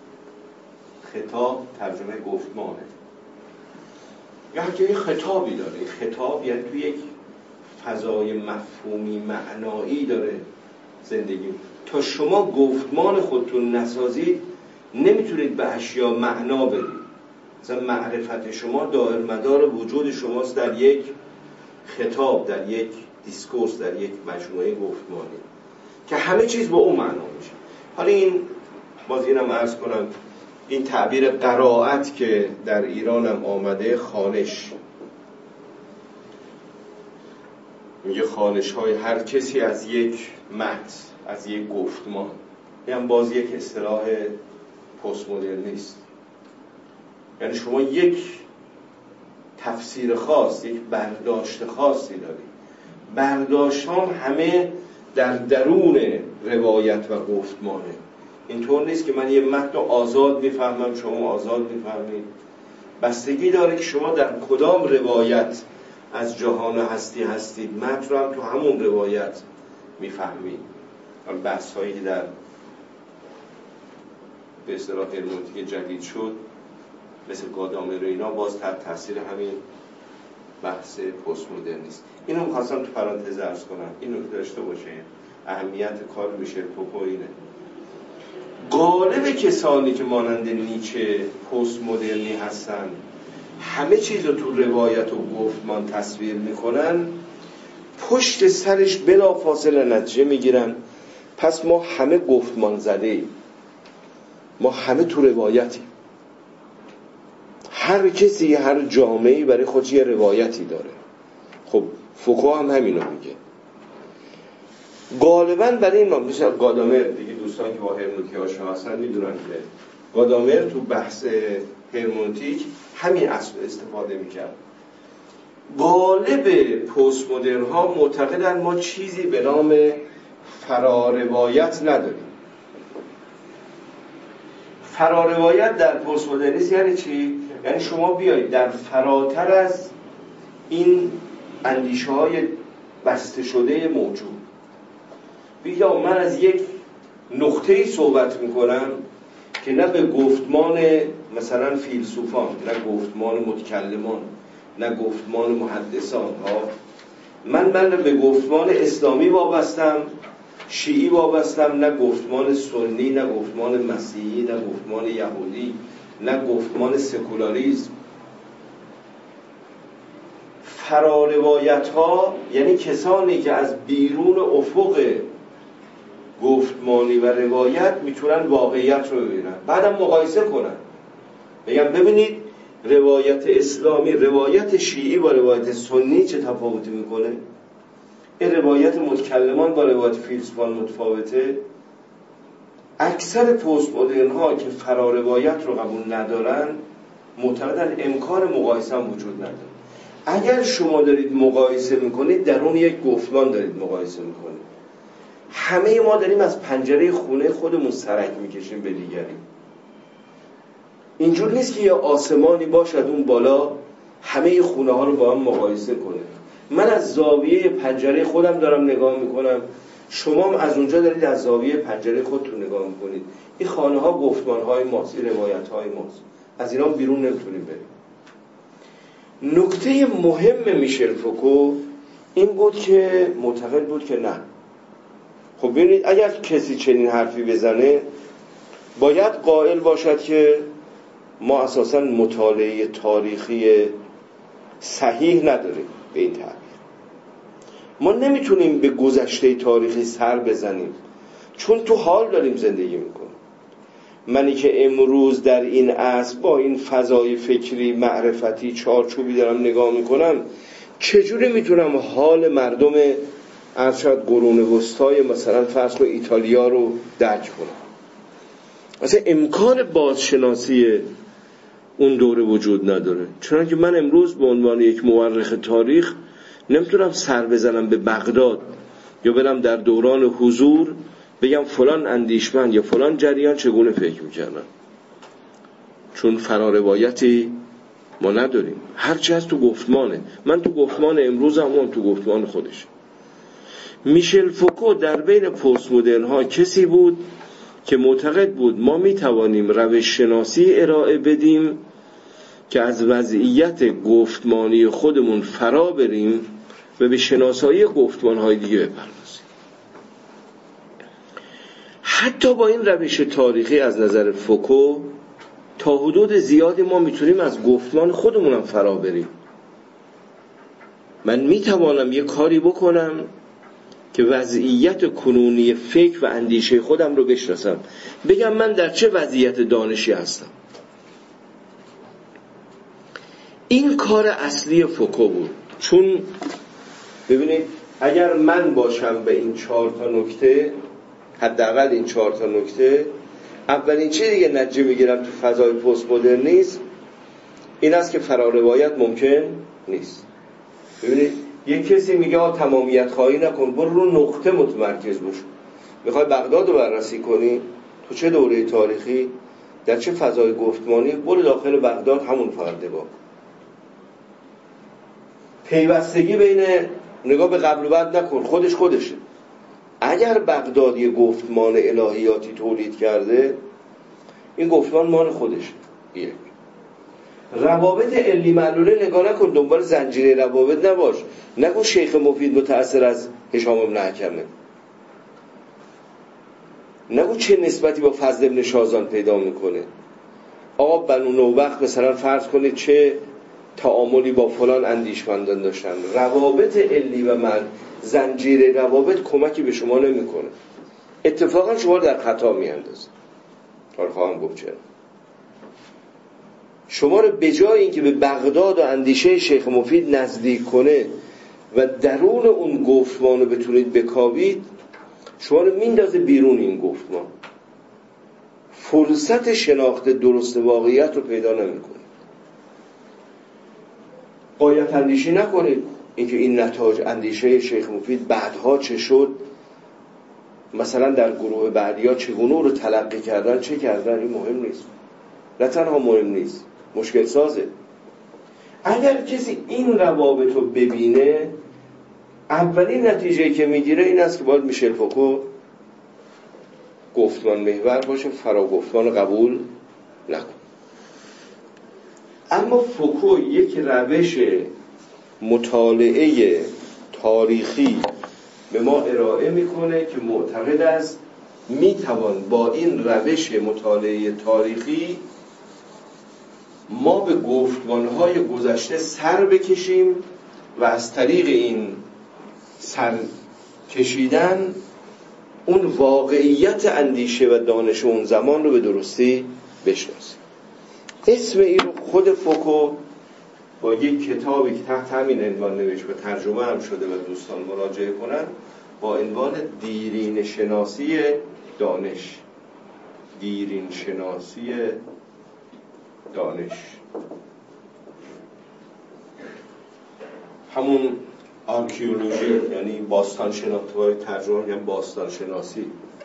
خطاب ترجمه گفتمانه. یعنی خطابی داره. خطاب یعنی توی یک فضای مفهومی معنایی داره زندگی. تا شما گفتمان خودتون نسازید نمیتونید به اشیا معنا بدید. مثلا معرفت شما دائر مدار وجود شماست در یک خطاب، در یک دیسکورس، در یک مجموعه گفتمانی که همه چیز با اون معنا میشه. حالا این باز اینم عرض کنم، این تعبیر قرائت که در ایران هم آمده، خانش، میگه خانش های هر کسی از یک متن، از یک گفتمان. این هم باز یک اصطلاح پست مدرنیست. یعنی شما یک تفسیر خاص، یک برداشت خاصی دارید. برداشت همه در درون روایت و گفتمانه. اینطور نیست که من یه متن آزاد میفهمم، شما آزاد میفهمید. بستگی داره که شما در کدام روایت از جهان هستی هستید متن رو هم تو همون روایت میفهمید. بحث هایی که در به اصطلاح هرمنوتیک جدید شد مثل گادامر و اینا باز تحت تاثیر همین بحث پست مدرنیست. اینو می‌خواستم تو پرانتز عرض کنم، این نکته داشته باشه. اهمیت کار میشل فوکو اینه. غالب کسانی که مانند نیچه پست مدرنی هستن همه چیز رو تو روایت و گفتمان تصویر میکنن، پشت سرش بلا فاصله نتیجه میگیرن پس ما همه گفتمان زده ایم، ما همه تو روایتیم. هر کسی هر جامعه‌ای برای خودش یه روایتی داره. خب فوکو هم همینو میگه. غالباً برای این مثلا گادامر دیگه، دوستان که با هرمنوتیک آشنا هستن میدونن که گادامر تو بحث هرمنوتیک همین اصل استفاده میکرد. غالب پست مدرن ها معتقدن ما چیزی به نام فراروایت نداریم. فراروایت در پست مدرنیسم یعنی چی؟ یعنی شما بیایید در فراتر از این اندیشه های بسته شده موجود بیا من از یک نقطه‌ای صحبت میکنم که نه به گفتمان مثلا فیلسوفان، نه گفتمان متکلمان، نه گفتمان محدثان ها، من به گفتمان اسلامی وابستم، شیعی وابستم، نه گفتمان سنی، نه گفتمان مسیحی، نه گفتمان یهودی، نه گفتمان سکولاریسم. فراروایت ها یعنی کسانی که از بیرون افق گفتمانی و روایت میتونن واقعیت رو ببینن، بعدم مقایسه کنن، بگم ببینید روایت اسلامی، روایت شیعی با روایت سنی چه تفاوتی میکنه، این روایت متکلمان با روایت فیلسوفان متفاوته. اکثر پست مدرن ها که فراروایت رو قبول ندارن معتقدن امکان مقایسه هم وجود نداره. اگر شما دارید مقایسه میکنید در اون یک گفتمان دارید مقایسه میکنید. همه ما داریم از پنجره خونه خودمون سرک میکشیم به دیگری. اینجور نیست که یه آسمانی باشد اون بالا همه خونه ها رو با هم مقایسه کنه. من از زاویه پنجره خودم دارم نگاه میکنم، شما هم از اونجا دارید از زاویه پنجره خودتون نگاه میکنید. این خانه ها گفتمان های ماست، این روایت های ماست، از اینا بیرون نمیتونیم بریم. نکته مهم میشل فوکو این بود که معتقد بود که نه، خب ببینید اگر کسی چنین حرفی بزنه باید قائل باشد که ما اساساً مطالعه تاریخی صحیح نداریم. به این تعبیر ما نمیتونیم به گذشته تاریخی سر بزنیم، چون تو حال داریم زندگی میکنیم. منی که امروز در این عصر با این فضای فکری معرفتی چارچوبی دارم نگاه میکنم، چجوری میتونم حال مردم ارشد قرون وسطای مثلا فرض کن ایتالیا رو درک کنم؟ اصلا امکان بازشناسی اون دوره وجود نداره. چنانکه من امروز به عنوان یک مورخ تاریخ نمیتونم سر بزنم به بغداد یا برم در دوران حضور بگم فلان اندیشمند یا فلان جریان چگونه فکر میکردن، چون فراروایتی ما نداریم. هرچی هست تو گفتمانه. من تو گفتمان امروزم، اون تو گفتمان خودش. میشل فوکو در بین پست مدرن ها کسی بود که معتقد بود ما میتوانیم روش شناسی ارائه بدیم که از وضعیت گفتمانی خودمون فرا بریم و به شناسایی گفتمان‌های دیگه بپردازیم. حتی با این روش تاریخی از نظر فوکو تا حدود زیادی ما میتونیم از گفتمان خودمونم فرا بریم. من میتوانم یه کاری بکنم که وضعیت کنونی فکر و اندیشه خودم رو بشناسم، بگم من در چه وضعیت دانشی هستم. این کار اصلی فوکو بود. چون ببینید اگر من باشم به این 4 تا نکته، حداقل این 4 تا نکته، اولین چیزی دیگه نتیجه میگیرم تو فضای پست مدرنیسم این است که فراروایت ممکن نیست. ببینید یک کسی میگه تمامیت خواهی نکن، برو رو نقطه متمرکز باش. میخوای بغداد رو بررسی کنی، تو چه دوره تاریخی، در چه فضای گفتمانی، برو داخل بغداد همون فقط نگاه. پیوستگی بین نگاه به قبل و بعد نکن، خودشه. اگر بغدادی گفتمان الهیاتی تولید کرده، این گفتمان مال خودشه. یک روابط علی معلوله نگاه نکن، دنبال زنجیره روابط نباش. نگو شیخ مفید متأثر از هشام بن حکمه، نگو چه نسبتی با فضل بن شازان پیدا میکنه. آقا بنو نوبخت مثلا فرض کنید چه تعاملی با فلان اندیشمندان داشتن. روابط علی و من، زنجیره روابط کمکی به شما نمیکنه، اتفاقا شما در خطا میاندازه. حالا خواهم گفت چرا. شما رو به جای اینکه به بغداد و اندیشه شیخ مفید نزدیک کنه و درون اون گفتمان رو بتونید بکاوید، شما رو میندازه بیرون این گفتمان. فرصت شناخت درست واقعیت رو پیدا نمی‌کنید. غایت اندیشی نکنید اینکه این نتایج اندیشه شیخ مفید بعدها چه شد، مثلا در گروه بعدیا چگونه رو تلقی کردن، چه کردن، این مهم نیست. نه تنها مهم نیست، مشکل سازه. اگر کسی این روابط رو ببینه، اولین نتیجه که میگیره این است که باید میشل فوکو گفتمان محور باشه، فرا گفتمان قبول نکن. اما فوکو یک روش مطالعه تاریخی به ما ارائه میکنه که معتقد است میتوان با این روش مطالعه تاریخی ما به گفتمانهای گذشته سر بکشیم و از طریق این سر کشیدن اون واقعیت اندیشه و دانش اون زمان رو به درستی بشناسیم. اسم این رو خود فوکو با یک کتابی که تحت همین عنوان نوشت و ترجمه هم شده و دوستان مراجعه کنن، با عنوان دیرین شناسی دانش. دیرین شناسی دانش، همون آرکیولوژی، یعنی باستان شناسی، باید ترجمه میگم باستان شناسی.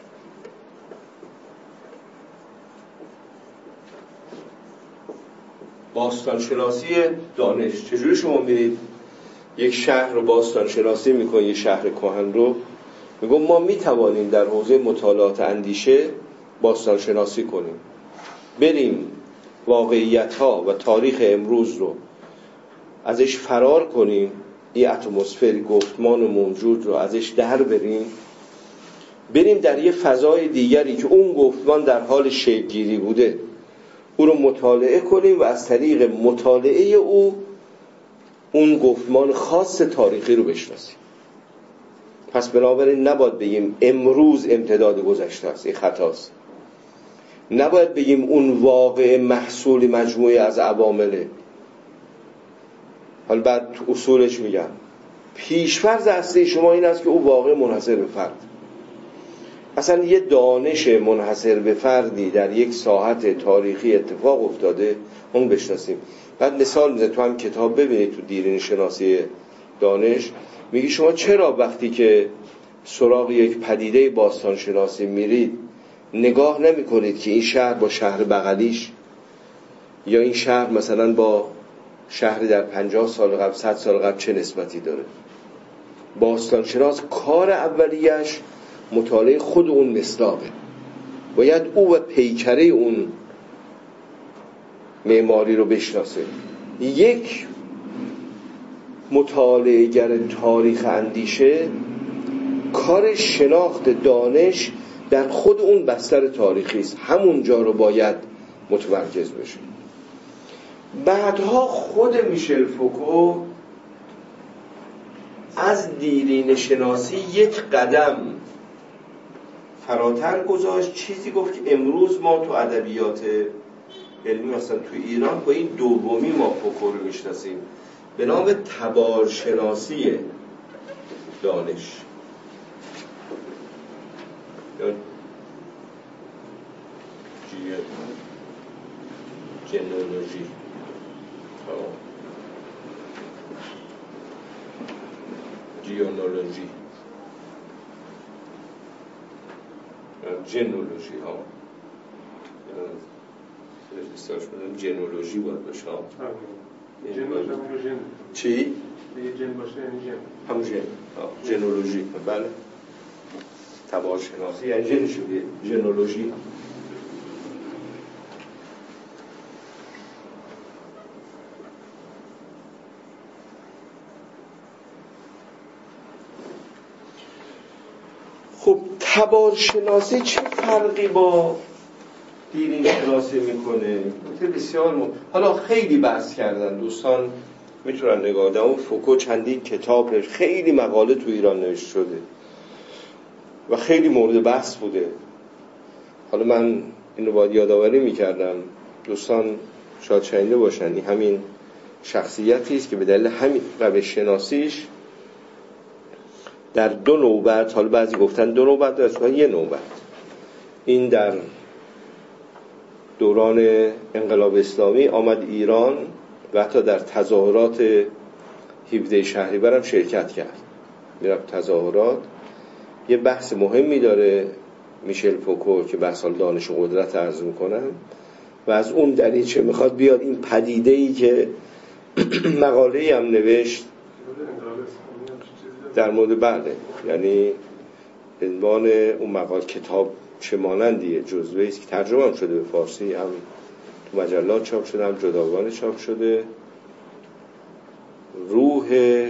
باستان شناسی دانش. چجوری شما میرید یک شهر رو باستان شناسی میکنید، یک شهر کهن رو؟ میگم ما میتوانیم در حوزه مطالعات اندیشه باستان شناسی کنیم، بریم واقعیت ها و تاریخ امروز رو ازش فرار کنیم، این اتمسفر گفتمان موجود رو ازش در بریم در یه فضای دیگری که اون گفتمان در حال شکل گیری بوده، او رو مطالعه کنیم و از طریق مطالعه او اون گفتمان خاص تاریخی رو بشناسیم. پس بنابراین نباید بگیم امروز امتداد گذشته است، این خطاست. نباید بگیم اون واقع محصول مجموعه از عوامله. حالا بعد تو اصولش میگم پیشفرض اصلی شما این است که او واقع منحصر به فرد. اصلا یه دانش منحصر به فردی در یک ساحت تاریخی اتفاق افتاده، اون بشناسیم. بعد مثال میزنه، تو هم کتاب ببینید تو دیرین شناسی دانش میگی شما چرا وقتی که سراغ یک پدیده باستان شناسی میرید نگاه نمی کنید که این شهر با شهر بغلیش، یا این شهر مثلا با شهری در 50 سال قبل 100 سال قبل چه نسبتی داره. باستان شناس کار اولیش مطالعه خود اون مصداقه، باید او و پیکره اون معماری رو بشناسه. یک مطالعه گر تاریخ اندیشه کار شناخت دانش در خود اون بستر تاریخی است، همونجا رو باید متمرکز بشه. بعدها خود میشل فوکو از دیرین شناسی یک قدم فراتر گذاشت، چیزی گفت که امروز ما تو ادبیات علمی مثلا تو ایران با این دومی ما فوکو رو میشناسیم به نام تبارشناسی دانش یا جنولوژی. جیونولوژی، جنولوژی ها، استارش بدم جنولوژی باید باشه. چی؟ دیگه جن باشه یعنی جن. همون جن، ژنولوژی. بله، تبارشناسی یعنی جن شده، ژنولوژی. خب تبارشناسی چه فرقی با دیرین شناسی میکنه؟ بسیار حالا خیلی بحث کردن دوستان، میتونن نگاه کنن. اون فوکو چندین کتاب نوشت، خیلی مقاله تو ایران نوشته شده و خیلی مورد بحث بوده. حالا من اینو باید یادآوری میکردم، دوستان شاید شنیده باشن، این همین شخصیتی است که به دلیل همین روش شناسیش در 2 نوبت، حالا بعضی گفتن 2 نوبت، در اصلا 1 نوبت، این در دوران انقلاب اسلامی آمد ایران و حتی در تظاهرات 17 شهریور هم شرکت کرد. میرفت تظاهرات. یه بحث مهمی داره میشل فوکو که بحث دانش و قدرت عرض میکنم و از اون دریچه میخواد بیاد این پدیده‌ای که مقاله‌ای هم نوشت در مورد بله، یعنی عنوان اون مقاله کتاب چه مانندیه، جزوه‌ای است که ترجمه هم شده به فارسی، هم تو مجلات چاپ شده، هم جداگانه چاپ شده. روح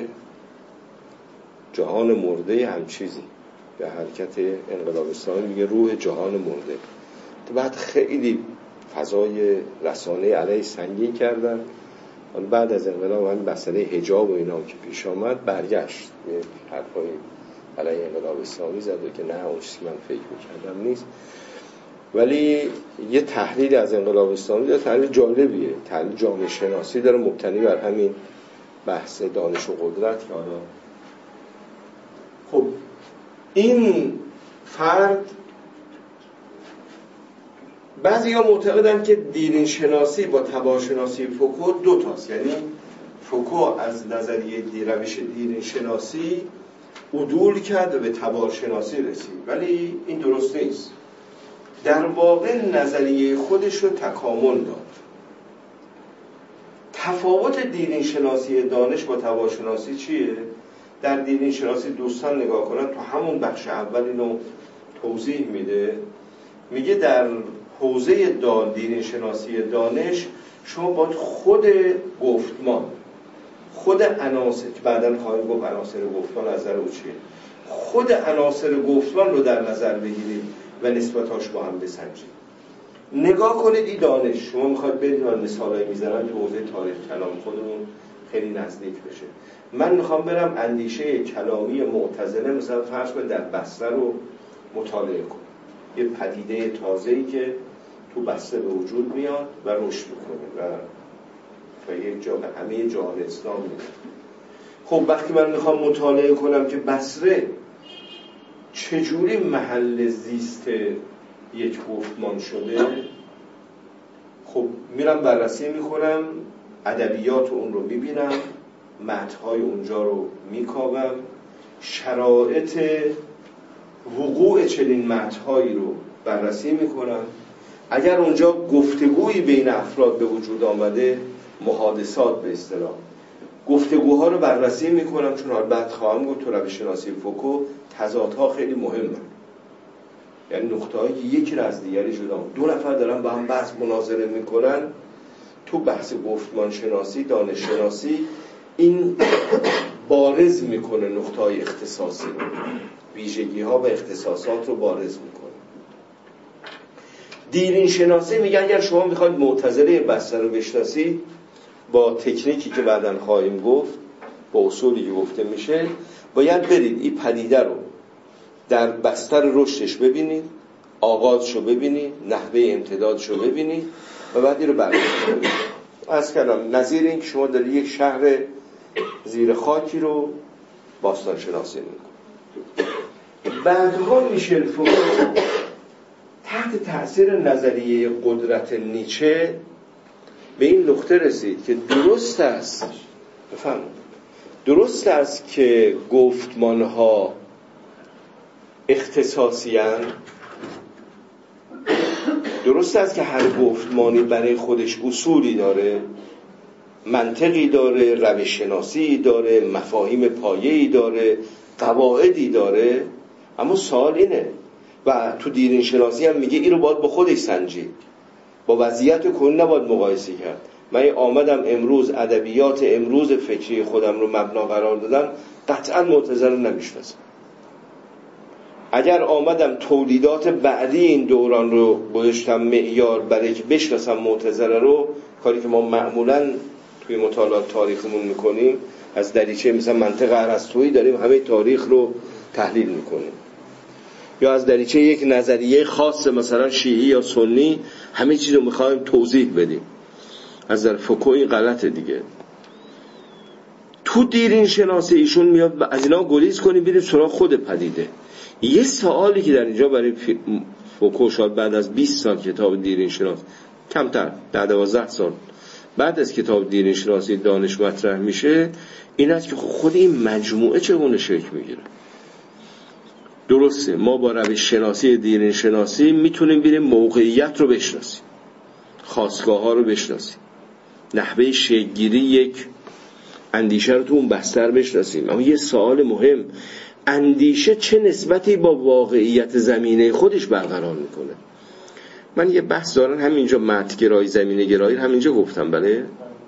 جهان مرده هم چیزی به حرکت انقلاب اسلامی میگه روح جهان مرده. بعد خیلی فضای رسانه علیه سنگین کردن. بعد از انقلاب هم مسئله حجاب و اینا که پیش آمد برگشت، یه حرفای علیه انقلاب اسلامی زد که نه اون چیزی من فکر میکردم نیست. ولی یه تحلیل از انقلاب اسلامی داره، تحلیل جالبیه، تحلیل جامعه شناسی داره، مبتنی بر همین بحث دانش و قدرت. که حالا خب این فرد، بعضی ها معتقدن که دیرین شناسی با تبارشناسی فوکو 2 تاست، یعنی فوکو از نظریه روش دیرین شناسی عدول کرد و به تبارشناسی رسید، ولی این درست نیست. در واقع نظریه خودش رو تکامل داد. تفاوت دیرین شناسی دانش با تبارشناسی چیه؟ در دیرین شناسی دوستان نگاه کنن، تو همون بخش اول اینو توضیح میده، میگه در حوزه دیرین شناسی دانش شما باید خود گفتمان، خود عناصر که بعداً خواهیم گفت عناصر گفتمان از نظر او چیه، خود عناصر گفتمان رو در نظر بگیرید و نسبتاش با هم بسنجید. نگاه کنید این دانش، شما میخواید برید، من مثالایی میزنم که حوزه تاریخ کلام خودمون خیلی نزدیک بشه. من میخوام برم اندیشه کلامی معتزله مثلا فرض کنید در بصره رو مطالعه کنم، یه پدیده تازه‌ای که تو بصره به وجود میاد و رشد میکنه و یک جا به همه جهان اسلام میاد. خب وقتی من میخوام مطالعه کنم که بصره چجوری محل زیست یک گفتمان شده، خب میرم بررسی میکنم، ادبیات اون رو میبینم، متن‌های اونجا رو میکاوم، شرایط وقوع چنین متن‌هایی رو بررسی میکنم. اگر اونجا گفتگویی بین افراد به وجود آمده، محادثات به اصطلاح، گفتگوها رو بررسی میکنم، چون بعد خواهم گفت تو روش شناسی فوکو تضادها خیلی مهمه، یعنی نقطه‌هایی که یکی از دیگری جدا، 2 نفر دارن با هم بحث مناظره میکنن، تو بحث گفتمان شناسی، دانش شناسی این بارز میکنه نقطه‌های اختصاصی، ویژگی‌ها و اختصاصات رو بارز میکنه. دیرین شناسی میگه اگر شما میخواید معتزله بصره رو بشناسید، با تکنیکی که بعداً خواهیم گفت، با اصولی که گفته میشه، باید برید این پدیده رو در بستر رشدش ببینید، آغازشو ببینید، نحوه امتدادشو ببینید و بعد این رو بررسی کنید. عرض کردم نظیر این که شما در یک شهر زیر خاکی رو باستان شناسی میکنید. بعدها میشل فوکو تحت تأثیر نظریه قدرت نیچه به این نقطه رسید که درست است، بفهمید، درست است که گفتمانها اختصاصی هستند، درست است که هر گفتمانی برای خودش اصولی داره، منطقی داره، روش شناسی داره، مفاهیم پایه‌ای داره، قواعدی داره. اما سوال اینه و تو دیرین شناسی هم میگه اینو باید با خودش سنجید، با وضعیت کنونی نباید مقایسه کرد. من آمدم امروز ادبیات امروز فکری خودم رو مبنا قرار دادم، قطعا معتزله رو نمیشناسم. اگر آمدم تولیدات بعدی این دوران رو گذاشتم معیار برای که بشناسم معتزله رو، کاری که ما معمولاً توی مطالعات تاریخمون میکنیم، از دریچه مثلا منطق ارسطویی داریم همه تاریخ رو تحلیل میکنیم، یا از دریچه یک نظریه خاص مثلا شیعی یا سنی همه چیز رو میخوایم توضیح بدیم. از در فوکو این غلطه دیگه. تو دیرین شناسی ایشون میاد از اینا گریز کنیم بریم سراغ خود پدیده. یه سوالی که در اینجا برای فوکو شاید بعد از 20 سال کتاب دیرین شناسی، کمتر 12 سال بعد از کتاب دیرین شناسی دانش مطرح میشه، این است که خود این مجموعه چگونه شکل میگیره. درسته ما با روش شناسی دیرین شناسی میتونیم بریم موقعیت رو بشناسیم، خاستگاه ها رو بشناسیم، نحوه شکل‌گیری یک اندیشه رو تو اون بستر بشناسیم. اما یه سوال مهم، اندیشه چه نسبتی با واقعیت زمینه خودش برقرار میکنه؟ من یه بحث دارم همینجا، متن‌گرایی زمینه گرایی همینجا گفتم. بله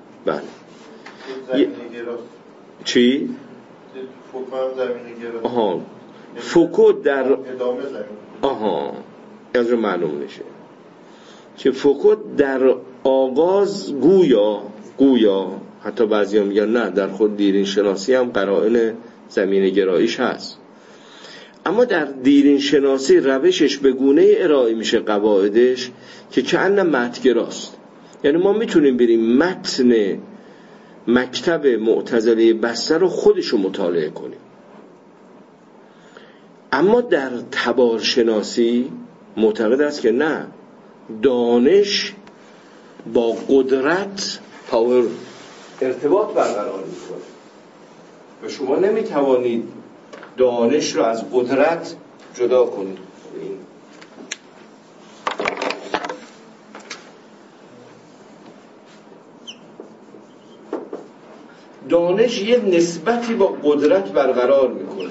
چی؟ فوکو هم زمینه گرایی. آها فوکو در ادامه زمینه. آها از رو معلوم میشه که فوکو در آغاز گویا حتی بعضی هم میگن نه، در خود دیرین شناسی هم قرائن زمینه گراییش هست، اما در دیرین شناسی روشش به گونه ارائه میشه قواعدش که کأن متن‌گراست. یعنی ما میتونیم بریم متن مکتب معتزله بصره رو خودشو مطالعه کنیم، اما در تبار شناسی معتقد است که نه، دانش با قدرت پاور ارتباط برقرار میکنه و شما نمیتوانید دانش رو از قدرت جدا کنید. دانش یه نسبتی با قدرت برقرار میکنه.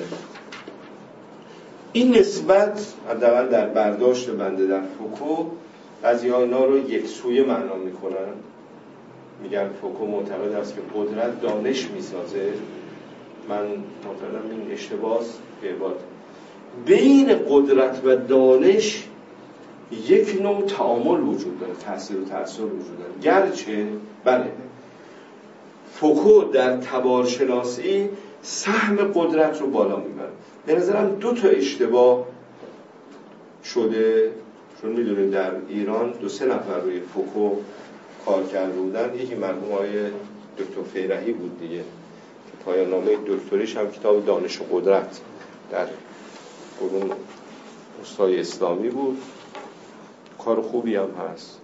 این نسبت حداقل در برداشت بنده در فوکو بعضی‌ها اینا رو یک سویه معنا میکنن، میگن فوکو معتقد است که قدرت دانش میسازه. من معتقدم این اشتباهست. بین قدرت و دانش یک نوع تعامل وجود داره، تأثیر و تأثیر وجود داره، گرچه بله فوکو در تبارشناسی سهم قدرت رو بالا میبره. به نظرم 2 تا اشتباه شده، چون میدونید در ایران 2-3 نفر روی فوکو کار کرده بودن. یکی مرحوم آقای دکتر فیرحی بود دیگه که پایان نامه دکتریش هم کتاب دانش و قدرت در قرون وسطای اسلامی بود. کار خوبی هم هست.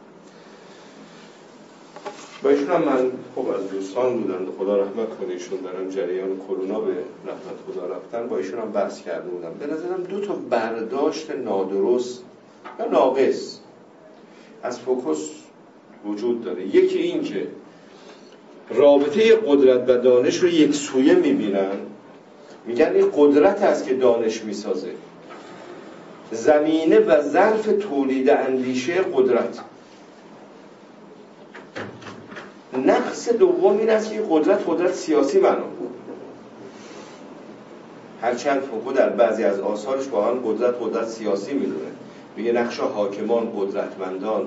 با ایشون هم من خب از دوستان بودن، خدا رحمت کنه، ایشون دارن جریان کرونا به رحمت خدا رفتن، با ایشون هم بحث کرده بودم. به نظرم 2 تا برداشت نادرست یا ناقص از فوکوس وجود داره. یکی این که رابطه قدرت و دانش رو یک سویه میبینن، میگن این قدرت است که دانش میسازه، زمینه و ظرف تولید اندیشه قدرت. نقص دوم این است که قدرت سیاسی معنا بود، هرچند فوکو در بعضی از آثارش واقعا قدرت سیاسی میدونه. میگه نقش حاکمان، قدرتمندان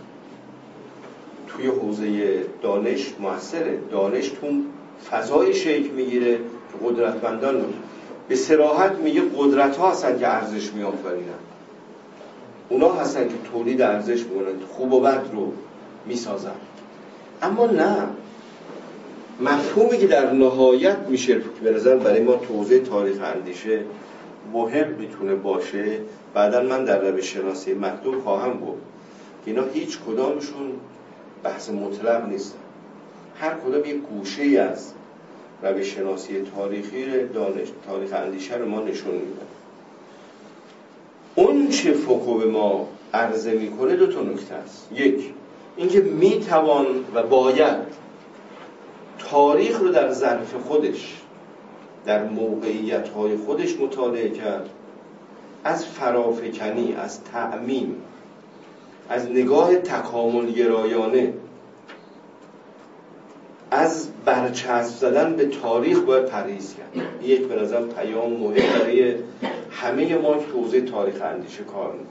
توی حوزه دانش موثره. دانش تو فضای شکل میگیره که قدرتمندان به صراحت میگه قدرت ها هستن که ارزش میآفرینن، اونا هستن که تولید ارزش میکنن، خوب و بد رو میسازن. اما نه، مفهومی که در نهایت میشه که به نظر برای ما توضیح تاریخ اندیشه مهم میتونه باشه، بعدا من در روش شناسی مکتوب خواهم گفت که اینا هیچ کدامشون بحث مطلق نیستن، هر کدام یک گوشه‌ای از روش شناسی تاریخی دانش تاریخ اندیشه رو ما نشون میده. اون چه فوکو به ما عرضه میکنه 2 تا نکته است. یک، اینکه میتوان و باید تاریخ رو در ظرف خودش، در موقعیت‌های خودش مطالعه کرد، از فرافکنی، از تعمیم، از نگاه تکامل گرایانه، از برچسب زدن به تاریخ باید پرهیز کرد. یک به نظرم پیام مهم برای همه ما که حوزه تاریخ اندیشه کار میکنه.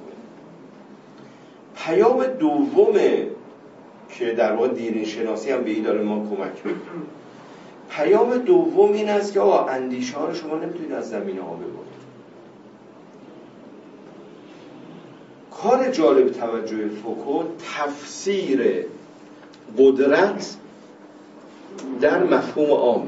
پیام دومه که در واقع دیرین شناسی هم به این داره ما کمک میکنه. پیام دوم این است که آقا اندیشه ها رو شما نمیتونید از زمینه ها ببرید. کار جالب توجه فوکو تفسیر قدرت در مفهوم عام.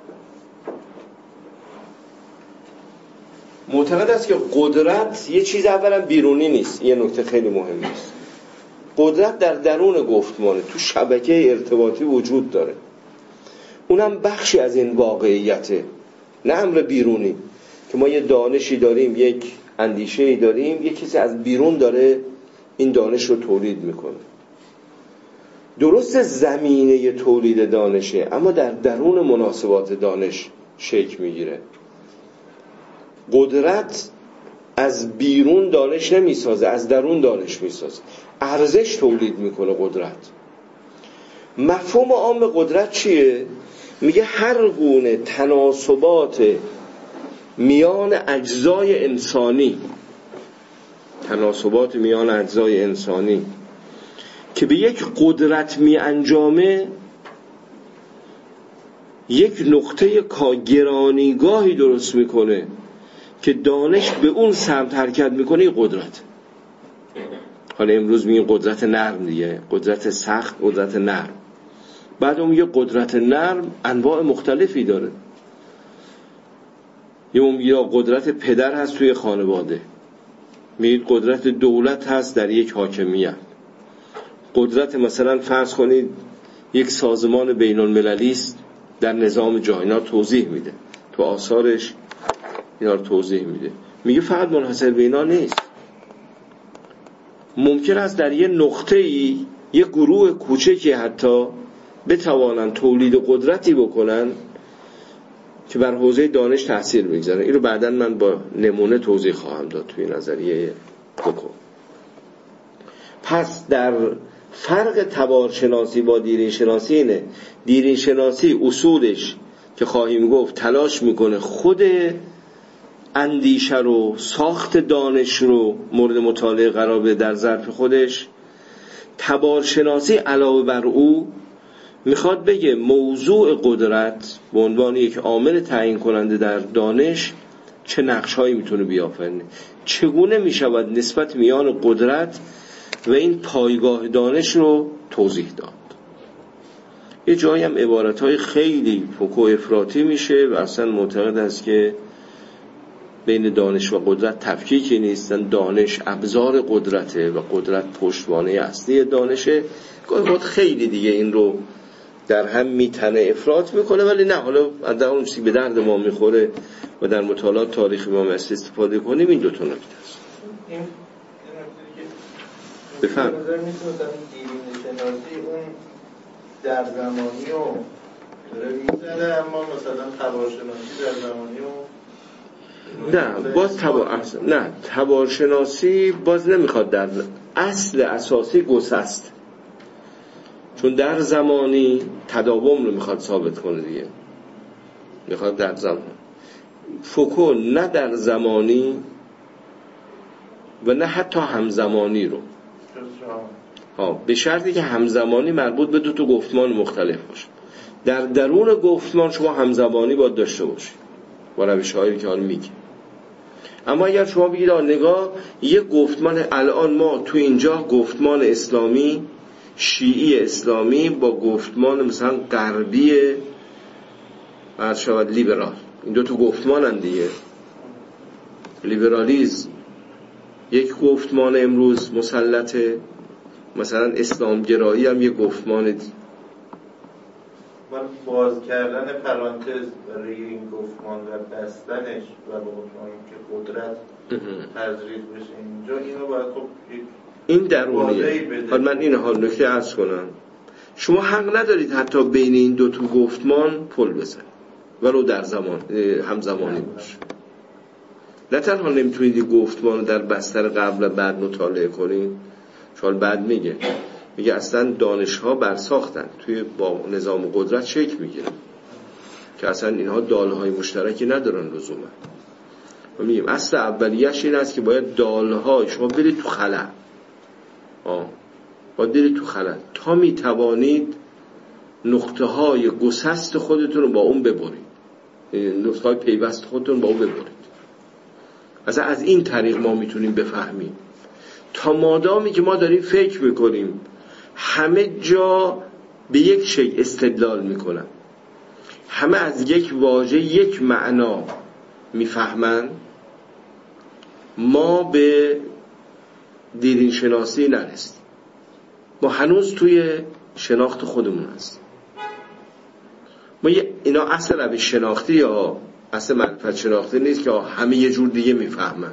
معتقد است که قدرت یه چیز اولا بیرونی نیست، یه نکته خیلی مهم است. قدرت در درون گفتمانه، تو شبکه ارتباطی وجود داره، اونم بخشی از این واقعیته، نه امر بیرونی که ما یه دانشی داریم، یک اندیشه‌ای داریم، یک کسی از بیرون داره این دانش رو تولید میکنه. درست زمینه تولید دانشه، اما در درون مناسبات دانش شکل میگیره. قدرت از بیرون دانش نمیسازه، از درون دانش میسازه، ارزش تولید میکنه قدرت. مفهوم عام قدرت چیه؟ میگه هر گونه تناسبات میان اجزای انسانی، تناسبات میان اجزای انسانی که به یک قدرت می انجامه، یک نقطه گرانیگاهی درست میکنه که دانش به اون سمت حرکت میکنه. این قدرت، حالا امروز میگیم قدرت نرم دیگه، قدرت سخت، قدرت نرم. بعد اون میگه قدرت نرم انواع مختلفی داره. یه اون میگه قدرت پدر هست توی خانواده، میگه قدرت دولت هست در یک حاکمیت، قدرت مثلا فرض کنید یک سازمان بین المللی است در نظام جهانی. اینا توضیح میده تو آثارش، اینا رو توضیح میده. میگه فقط منحصر به اینا نیست، ممکن است در یه نقطه‌ای یه گروه کوچکی حتی بتوانن تولید قدرتی بکنن که بر حوزه دانش تأثیر بگذاره. این رو بعداً من با نمونه توضیح خواهم داد توی نظریه فوکو. پس در فرق تبارشناسی با دیرین شناسی اینه، دیرین شناسی اصولش که خواهیم گفت تلاش میکنه خود اندیشه رو، ساخت دانش رو مورد مطالعه قرار بده در ظرف خودش. تبارشناسی علاوه بر او میخواد بگه موضوع قدرت به عنوان یک عامل تعیین کننده در دانش چه نقش‌هایی میتونه بیافرینه، چگونه میشود نسبت میان قدرت و این پایگاه دانش رو توضیح داد. یه جایی هم عبارت‌های خیلی فوکو افراطی میشه و اصلا معتقد است که بین دانش و قدرت تفکیکی نیستن، دانش ابزار قدرته و قدرت پشتوانه اصلی دانشه. گاهی خیلی دیگه این رو در هم میتنه، افراط میکنه، ولی نه، حالا در اون چیزی به درد ما میخوره و در مطالعات تاریخی ما استفاده کنیم. این دو تا نکته است. این بفهم. نظر میتونم دیرین شناسی اون در زمانی رو داره میزنه، اما مثلا تبارشناسی در زمانی رو نه، باز تبارشناسی باز نمیخواد در اصل اساسی گسست، چون در زمانی تداوم رو میخواد ثابت کنه دیگه، میخواد در زمان. فوکو نه در زمانی و نه حتی همزمانی رو، به شرطی که همزمانی مربوط به دو تا گفتمان مختلف باشه. در درون گفتمان شما همزمانی باید داشته باشید با روش‌هایی که حالا میگه. اما اگر شما بگید نگاه یه گفتمان، الان ما تو اینجا گفتمان اسلامی، شیعی اسلامی با گفتمان مثلا غربی عرض شود لیبرال، این دو تا گفتمان هم دیگه. لیبرالیسم یک گفتمان امروز مسلطه، مثلا اسلامگرایی هم یک گفتمان دیگه. من باز کردن پرانتز برای این گفتمان و بستنش و با گفتمان که قدرت تزریق بشه اینجا، اینو باید خب این درونیه. حالا من این حال نکته عرض کنم، شما حق ندارید حتی بین این دو تا گفتمان پل بزنید ولو در زمان همزمانی باشه. نه تنها نمیتونید گفتمان در بستر قبل و بعد مطالعه کنید، چون بعد میگه اصلا دانش‌ها برساختن توی با نظام قدرت شکل میگیره که اصلا اینها دالهای مشترکی ندارن لزوما. ما میگیم اصل اولیه‌اش این است که باید دالهای شما برید تو خلا، باید برید تو خلا تا میتوانید نقطه های گسست خودتون رو با اون ببرید، نقطه های پیوست خودتون با اون ببرید. اصلا از این طریق ما میتونیم بفهمیم. تا مادامی که ما داریم فکر میکنیم همه جا به یک شی استدلال میکنن، همه از یک واژه یک معنا میفهمن، ما به دیرین شناسی نرسیم. ما هنوز توی شناخت خودمون هستیم. ما اینا اصل روش شناختی یا اصل معرفت شناختی نیست که همه یه جور دیگه میفهمن.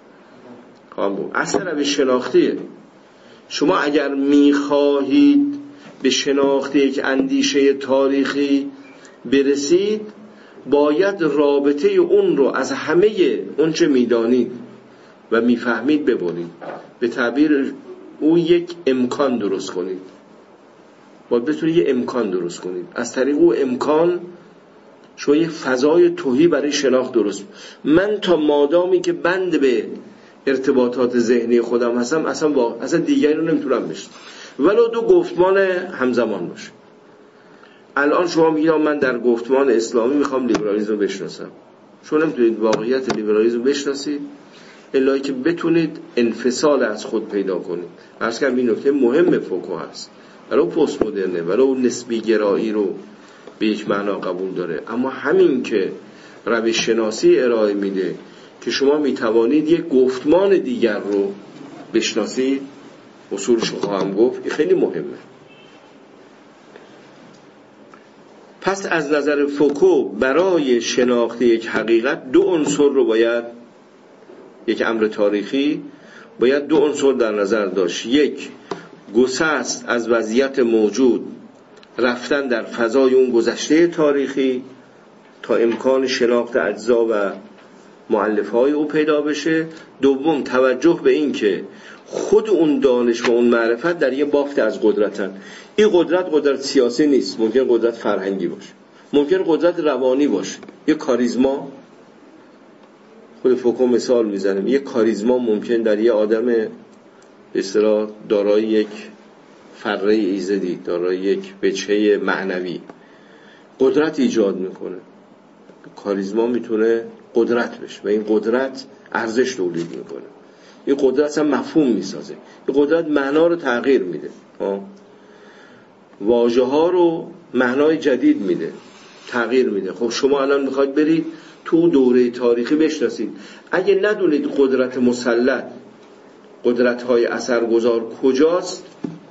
اصل روش شناختیه. شما اگر میخواهید به شناخت یک اندیشه تاریخی برسید باید رابطه اون رو از همه اون چه میدانید و میفهمید ببرید، به تعبیر او یک امکان درست کنید. باید بتونید یه امکان درست کنید، از طریق او امکان شما یه فضای توهی برای شناخت درست. من تا مادامی که بند به ارتباطات ذهنی خودم هستم اصلا دیگری رو نمیتونم بشناسم ولو دو گفتمان همزمان باشه. الان شما میگید من در گفتمان اسلامی میخوام لیبرالیسم رو بشناسم، شما نمیتونید واقعیت لیبرالیسم رو بشناسید الا که بتونید انفصال از خود پیدا کنید. عرض کردم این نکته مهم فوکو هست، ولو پست مدرنه ولو نسبی گرایی رو به یک معنا قبول داره، اما همین که روش شناسی ارائه میده که شما میتوانید یک گفتمان دیگر رو بشناسید، اصولش رو خواهم گفت، خیلی مهمه. پس از نظر فوکو برای شناخت یک حقیقت دو عنصر رو باید، یک امر تاریخی باید دو عنصر در نظر داشت. یک، گسست از وضعیت موجود، رفتن در فضای اون گذشته تاریخی تا امکان شناخت اجزا و مؤلفه‌های او پیدا بشه. دوم، توجه به این که خود اون دانش و اون معرفت در یه بافت از قدرتن. این قدرت سیاسی نیست، ممکن قدرت فرهنگی باشه، ممکن قدرت روانی باشه. یه کاریزما، خود فوکو مثال میزنم، یه کاریزما ممکن در یه آدم به اصطلاح دارای یک فره ایزدی، دارای یک وجهه معنوی قدرت ایجاد میکنه. کاریزما میتونه قدرت بشه و این قدرت ارزش تولید میکنه. این قدرت هم مفهوم میسازه، این قدرت معنا رو تغییر میده، واژه ها رو معنای جدید میده، تغییر میده. خب شما الان میخواید برید تو دوره تاریخی بشناسید، اگه ندونید قدرت مسلط، قدرت های اثرگذار کجاست،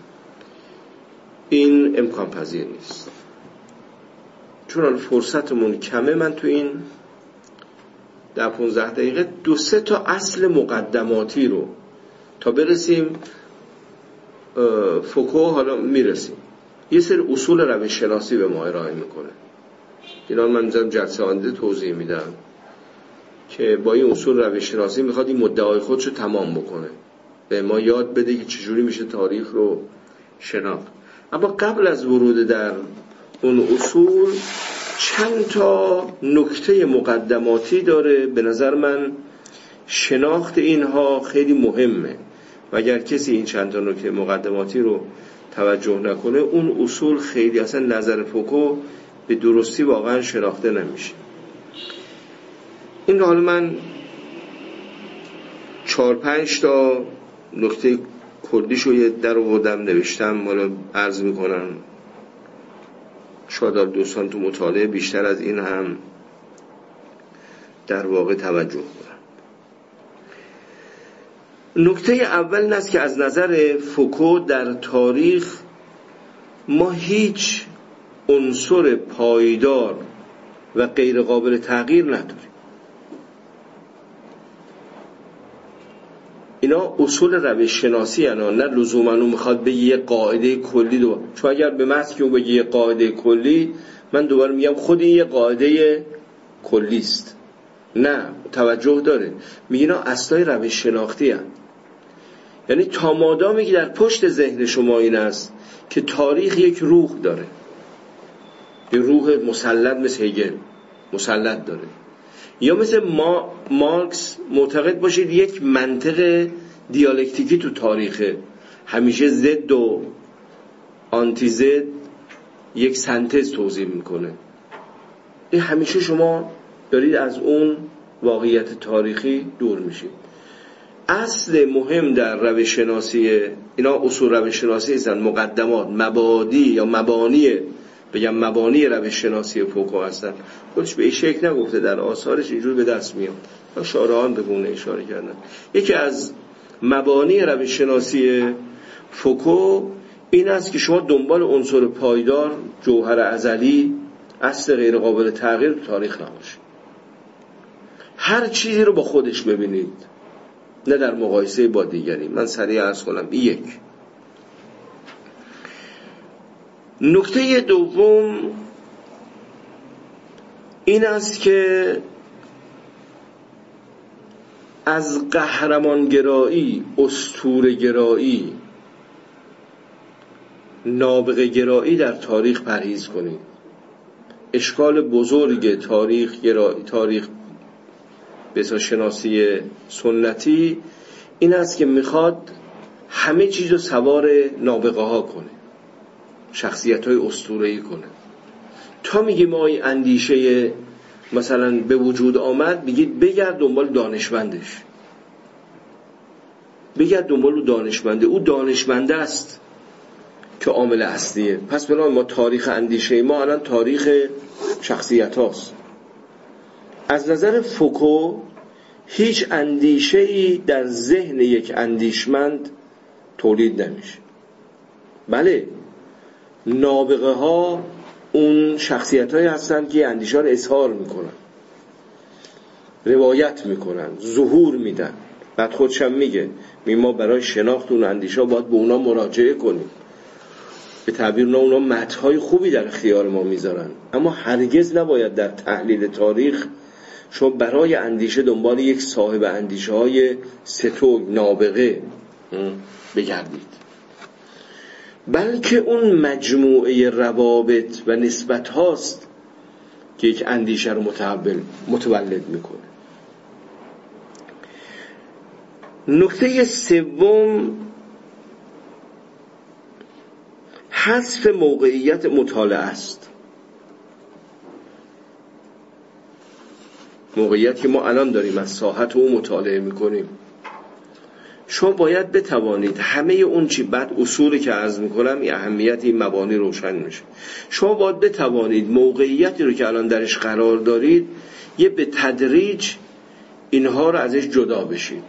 این امکان پذیر نیست. چون فرصتمون کمه، من تو این در 15 دقیقه 2-3 تا اصل مقدماتی رو تا برسیم فوکو، حالا میرسیم یه سری اصول روش شناسی به ما ارائه میکنه. اینا من میذارم جلسه آینده توضیح میدم که با این اصول روش شناسی میخواد این مدعای خودش رو تمام بکنه، به ما یاد بده که چجوری میشه تاریخ رو شناخت. اما قبل از ورود در اون اصول چند تا نکته مقدماتی داره. به نظر من شناخت اینها خیلی مهمه و اگر کسی این چند تا نکته مقدماتی رو توجه نکنه، اون اصول خیلی اصلا نظر فوکو به درستی واقعا شناخته نمیشه. این رو حالا من 4-5 تا نکته کلیشو یه در آوردم نوشتم، حالا عرض میکنم. شاید دوستان تو مطالعه بیشتر از این هم در واقع توجه کنن. نکته اول این است که از نظر فوکو در تاریخ ما هیچ عنصر پایدار و غیر قابل تغییر نداریم. اینا اصول روش شناسی هستند، نه لزوما اون میخواد بگه یه قاعده کلی دو. چون اگر به محض که اون بگه یه قاعده کلی، من دوباره میگم خود این یه قاعده کلی است. نه، توجه داره، میگه اینا اصلای روش شناختی هستند. یعنی تا مادامی که در پشت ذهن شما این است که تاریخ یک روح داره، یه روح مسلط مثل هگل مسلط داره، یا مثل مارکس معتقد باشید یک منطق دیالکتیکی تو تاریخه، همیشه ضد و آنتی ضد یک سنتز توضیح میکنه. این همیشه شما دارید از اون واقعیت تاریخی دور میشید. اصل مهم در روش شناسی، اینا اصول روش شناسی هستن، مقدمات، مبادی یا مبانی روش شناسی فوکو هستن. خودش به این شکل نگفته، در آثارش اینجور به دست میاد، شارحان به گونه اشاره کردن. یکی از مبانی روش شناسی فوکو این است که شما دنبال عنصر پایدار، جوهر ازلی، اصل غیر قابل تغییر تو تاریخ نباشید. هر چیزی رو با خودش ببینید، نه در مقایسه با دیگری. من سریع عرض کنم. یک نکته دوم این است که از قهرمانگرایی، اسطوره‌گرایی، نابغه‌گرایی در تاریخ پرهیز کنید. اشکال بزرگ تاریخ به شناسی سنتی این است که میخواد همه چیز رو سوار نابغه ها کنه، شخصیت های اسطوره‌ای کنه. تا میگیم ما این اندیشه مثلا به وجود آمد، بگید بگرد دنبال دانشمندش، بگرد دنبال دانشمنده، او دانشمنده است که عامل اصلیه. پس بنابراین ما تاریخ اندیشه ما الان تاریخ شخصیت هاست. از نظر فوکو هیچ اندیشه‌ای در ذهن یک اندیشمند تولید نمیشه. بله، نابغه ها اون شخصیت هایی هستند که اندیشه رو اظهار میکنن، روایت میکنن، ظهور میدن. بعد خودشم میگه ما برای شناخت اون اندیشه باید به اونا مراجعه کنیم، به تعبیر اونا متن‌های خوبی در اختیار ما میذارن. اما هرگز نباید در تحلیل تاریخ شما برای اندیشه دنبال یک صاحب اندیشه های ستوگ، نابغه بگردید، بلکه اون مجموعه روابط و نسبت هاست که یک اندیشه رو متولد میکنه. نکته سوم حذف موقعیت مطالعه است. موقعیت که ما الان داریم از ساحت رو مطالعه میکنیم. شما باید بتوانید همه اون چی بعد اصولی که عرض میکنم این اهمیت این مبانی روشن میشه. شما باید بتوانید موقعیتی رو که الان درش قرار دارید یه به تدریج اینها رو ازش جدا بشید،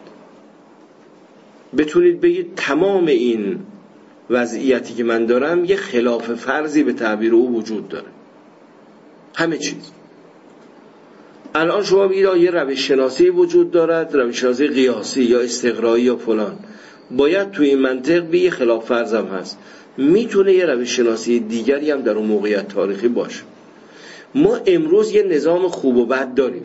بتونید بگید تمام این وضعیتی که من دارم یه خلاف فرضی به تعبیر او وجود داره. همه چیز الان شما بگید یه روش شناسی وجود دارد، روش شناسی قیاسی یا استقرایی یا فلان، باید توی این منطق به یه خلاف فرض هم هست. میتونه یه روش شناسی دیگری هم در اون موقعیت تاریخی باشه. ما امروز یه نظام خوب و بد داریم،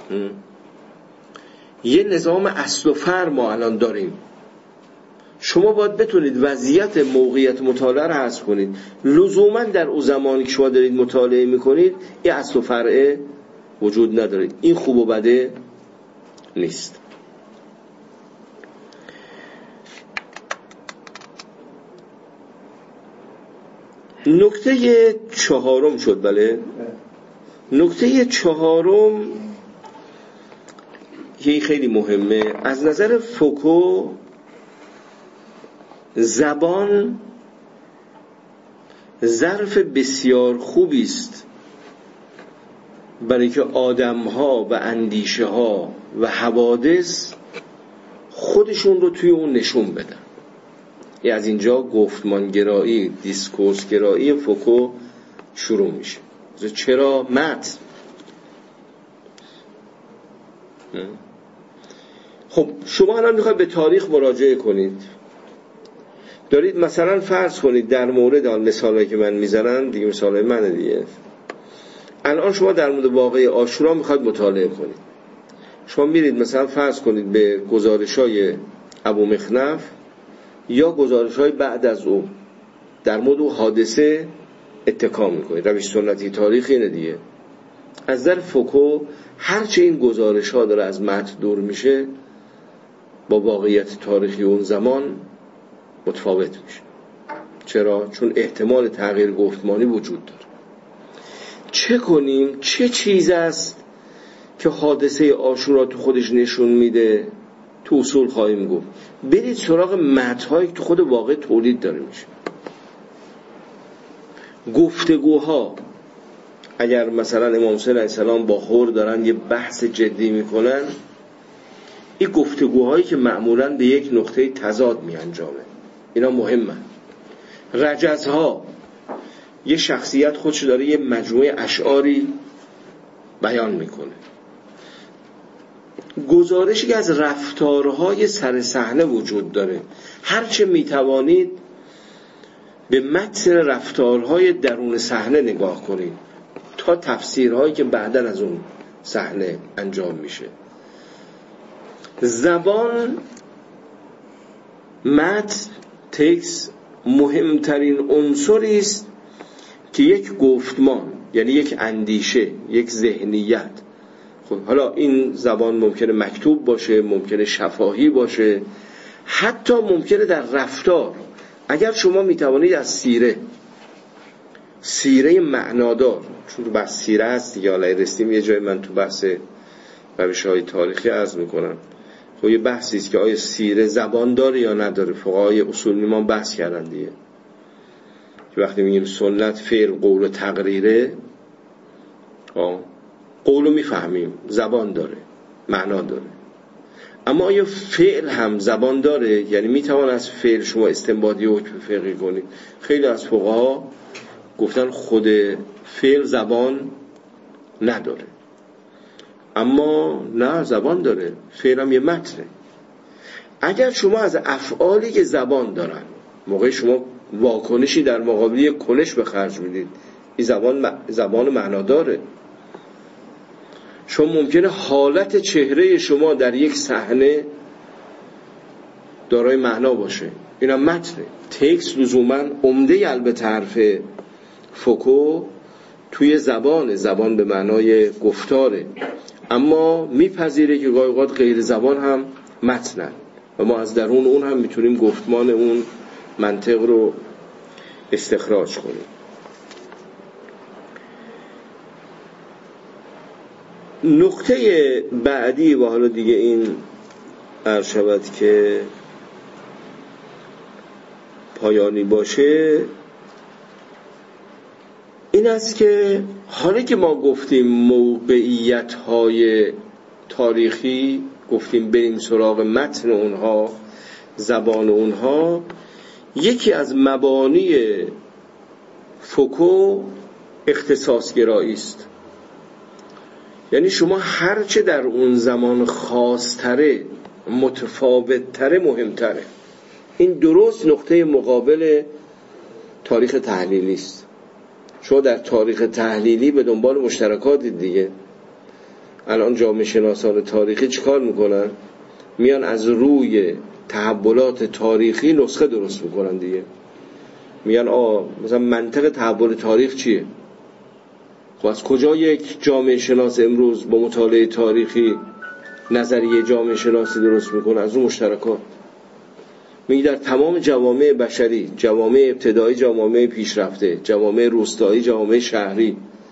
یه نظام اصل و فرع ما الان داریم. شما باید بتونید وضعیت موقعیت مطالعه رو حذف کنید. لزوما در اون زمانی که شما دارید مطالعه میکنید این اصل و فرع وجود نداره، این خوب و بده نیست. نکته چهارم شد. بله، نکته چهارم که خیلی مهمه. از نظر فوکو زبان ظرف بسیار خوبی است برای که آدم‌ها و اندیشه‌ها و حوادث خودشون رو توی اون نشون بدن. از اینجا گفتمانگرایی، دیسکورسگرایی فوکو شروع میشه. چرا متن؟ خب شما الان میخواید به تاریخ مراجعه کنید، دارید مثلا فرض کنید در مورد آن مثالایی که من میزنم دیگه، مثالای منه دیگه، الان شما در مورد واقعه عاشورا میخواید مطالعه کنید، شما میرید مثلا فرض کنید به گزارش‌های ابو مخنف یا گزارش‌های بعد از او در مورد او حادثه اتکا میکنید. روش سنتی تاریخی اینه دیگه. از در فوکو هرچه این گزارش‌ها داره از متن دور میشه با واقعیت تاریخی اون زمان متفاوت میشه. چرا؟ چون احتمال تغییر گفتمانی وجود داره. چه کنیم؟ چه چیز است که حادثه عاشورا تو خودش نشون میده؟ تو اصول خواهیم گفت برید سراغ متن‌هایی که تو خود واقع تولید داره میشه. گفتگوها، اگر مثلا امام حسین علیه السلام با خور دارن یه بحث جدی میکنن، این گفتگوهایی که معمولاً به یک نقطه تضاد میانجامه، اینا مهمه. رجزها، یه شخصیت خودش داره یه مجموعه اشعاری بیان میکنه. گزارشی که از رفتارهای سر صحنه وجود داره، هرچه میتوانید به متن رفتارهای درون صحنه نگاه کنید تا تفسیرهایی که بعداً از اون صحنه انجام میشه. زبان، متن، تکست مهمترین عنصری است که یک گفتمان، یعنی یک اندیشه، یک ذهنیت، خب حالا این زبان ممکنه مکتوب باشه، ممکنه شفاهی باشه، حتی ممکنه در رفتار. اگر شما میتوانید از سیره معنادار، چون تو بحث سیره هست دیگه، حالا رسیم یه جای من تو بحث روش‌های تاریخی عرض میکنم، خب یه بحثی است که آیا سیره زبان داره یا نداره. فقهای اصول میمان بحث کردن دیگه که وقتی میگیم سنت فعل قول و تقریره، قولو میفهمیم زبان داره، معنا داره، اما آیا فعل هم زبان داره؟ یعنی میتوان از فعل شما استنباطی حکم فقهی کنید؟ خیلی از فقها گفتن خود فعل زبان نداره، اما نه، زبان داره، فعل هم یه متنه. اگر شما از افعالی که زبان دارن موقع شما واکنشی در مقابل یک کنش به خرج میدید، این زبان معنا داره. شما ممکنه حالت چهره شما در یک صحنه دارای معنا باشه، اینم متنه. تکست لزوما عمده البته حرف فوکو توی زبان به معنای گفتاره، اما میپذیره که گاهی اوقات غیر زبان هم متنن و ما از درون اون هم میتونیم گفتمان اون منطق رو استخراج کنیم. نقطه بعدی و حالا دیگه این عرض شود که پایانی باشه، این است که حالا که ما گفتیم موقعیت‌های تاریخی، گفتیم بریم سراغ متن اونها، زبان اونها، یکی از مبانی فوکو اختصاص‌گرایی است. یعنی شما هرچه در اون زمان خاص‌تره، متفاوت‌تره، مهم‌تره. این درست نقطه مقابل تاریخ تحلیلی است. شما در تاریخ تحلیلی به دنبال مشترکات دیگه. الان جامعه شناسان تاریخی چیکار میکنن؟ میان از روی تحولات تاریخی نسخه درست میکنن دیگه. میان مثلا منطق تحول تاریخ چیه؟ خب از کجا یک جامعه شناس امروز با مطالعه تاریخی نظریه جامعه شناسی درست میکنه؟ از اون مشترکات. میگه در تمام جوامع بشری، جوامع ابتدایی، جوامع پیشرفته، جوامع روستایی، جوامع شهری،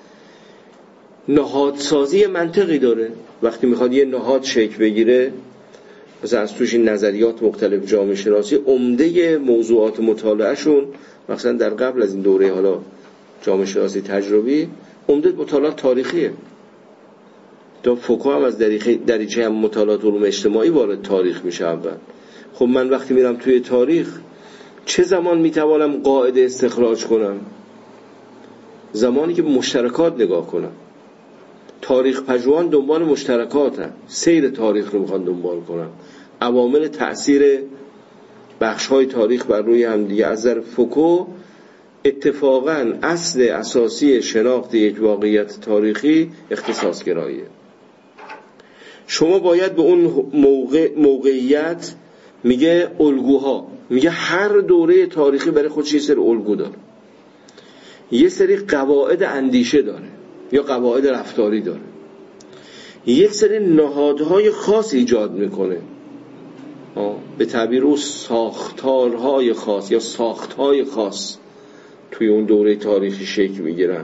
نهادسازی منطقی داره. وقتی میخواد یه نهاد شکل بگیره، مثلا از توش این نظریات مختلف جامعه شناسی، عمده موضوعات مطالعهشون مثلا در قبل از این دوره حالا جامعه شناسی تجربی، عمده مطالعات تاریخیه. تا فوکو هم از دریچه هم مطالعات علوم اجتماعی وارد تاریخ میشه اول. خب من وقتی میرم توی تاریخ چه زمان میتوانم قاعده استخراج کنم؟ زمانی که به مشترکات نگاه کنم. تاریخ پژوهان دنبال مشترکات هم، سیر تاریخ رو میخوان دنبال کنم. عوامل تأثیر بخش‌های تاریخ بر روی هم دیگه. از نظر فوکو اتفاقاً اصل اساسی شناخت یک واقعیت تاریخی اختصاص‌گراییه. شما باید به اون موقعیت، میگه الگوها، میگه هر دوره تاریخی برای خودش یه سری الگو داره، یه سری قواعد اندیشه داره یا قواعد رفتاری داره، یک سری نهادهای خاص ایجاد میکنه، به تعبیر او ساختارهای خاص یا ساختهای خاص توی اون دوره تاریخی شکل میگیرن.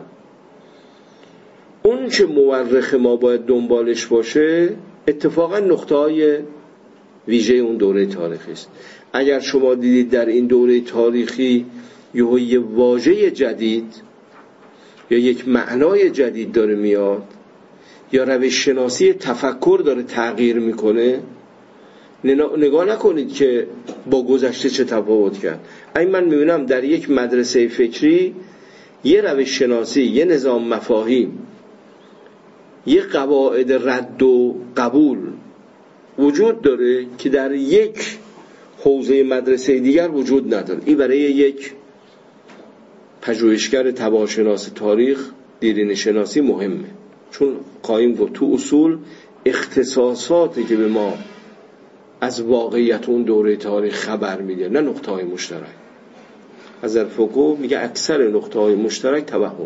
اون که مورخ ما باید دنبالش باشه اتفاقا نقطه‌های ویژه اون دوره تاریخی است. اگر شما دیدید در این دوره تاریخی یه واژه جدید یا یک معنای جدید داره میاد یا روش شناسی تفکر داره تغییر میکنه، نگاه نکنید که با گذشته چه تفاوت کرد. این من میبینم در یک مدرسه فکری یه روش شناسی، یه نظام مفاهیم، یه قواعد رد و قبول وجود داره که در یک حوزه مدرسه دیگر وجود نداره. این برای یک پژوهشگر تبارشناس تاریخ، دیرینه شناسی مهمه، چون قایم گفت تو اصول اختصاصاتی که به ما از واقعیت اون دوره تاریخ خبر میده، نه نقطه‌های مشترک. از فوکو میگه اکثر نقطه‌های مشترک توهمه.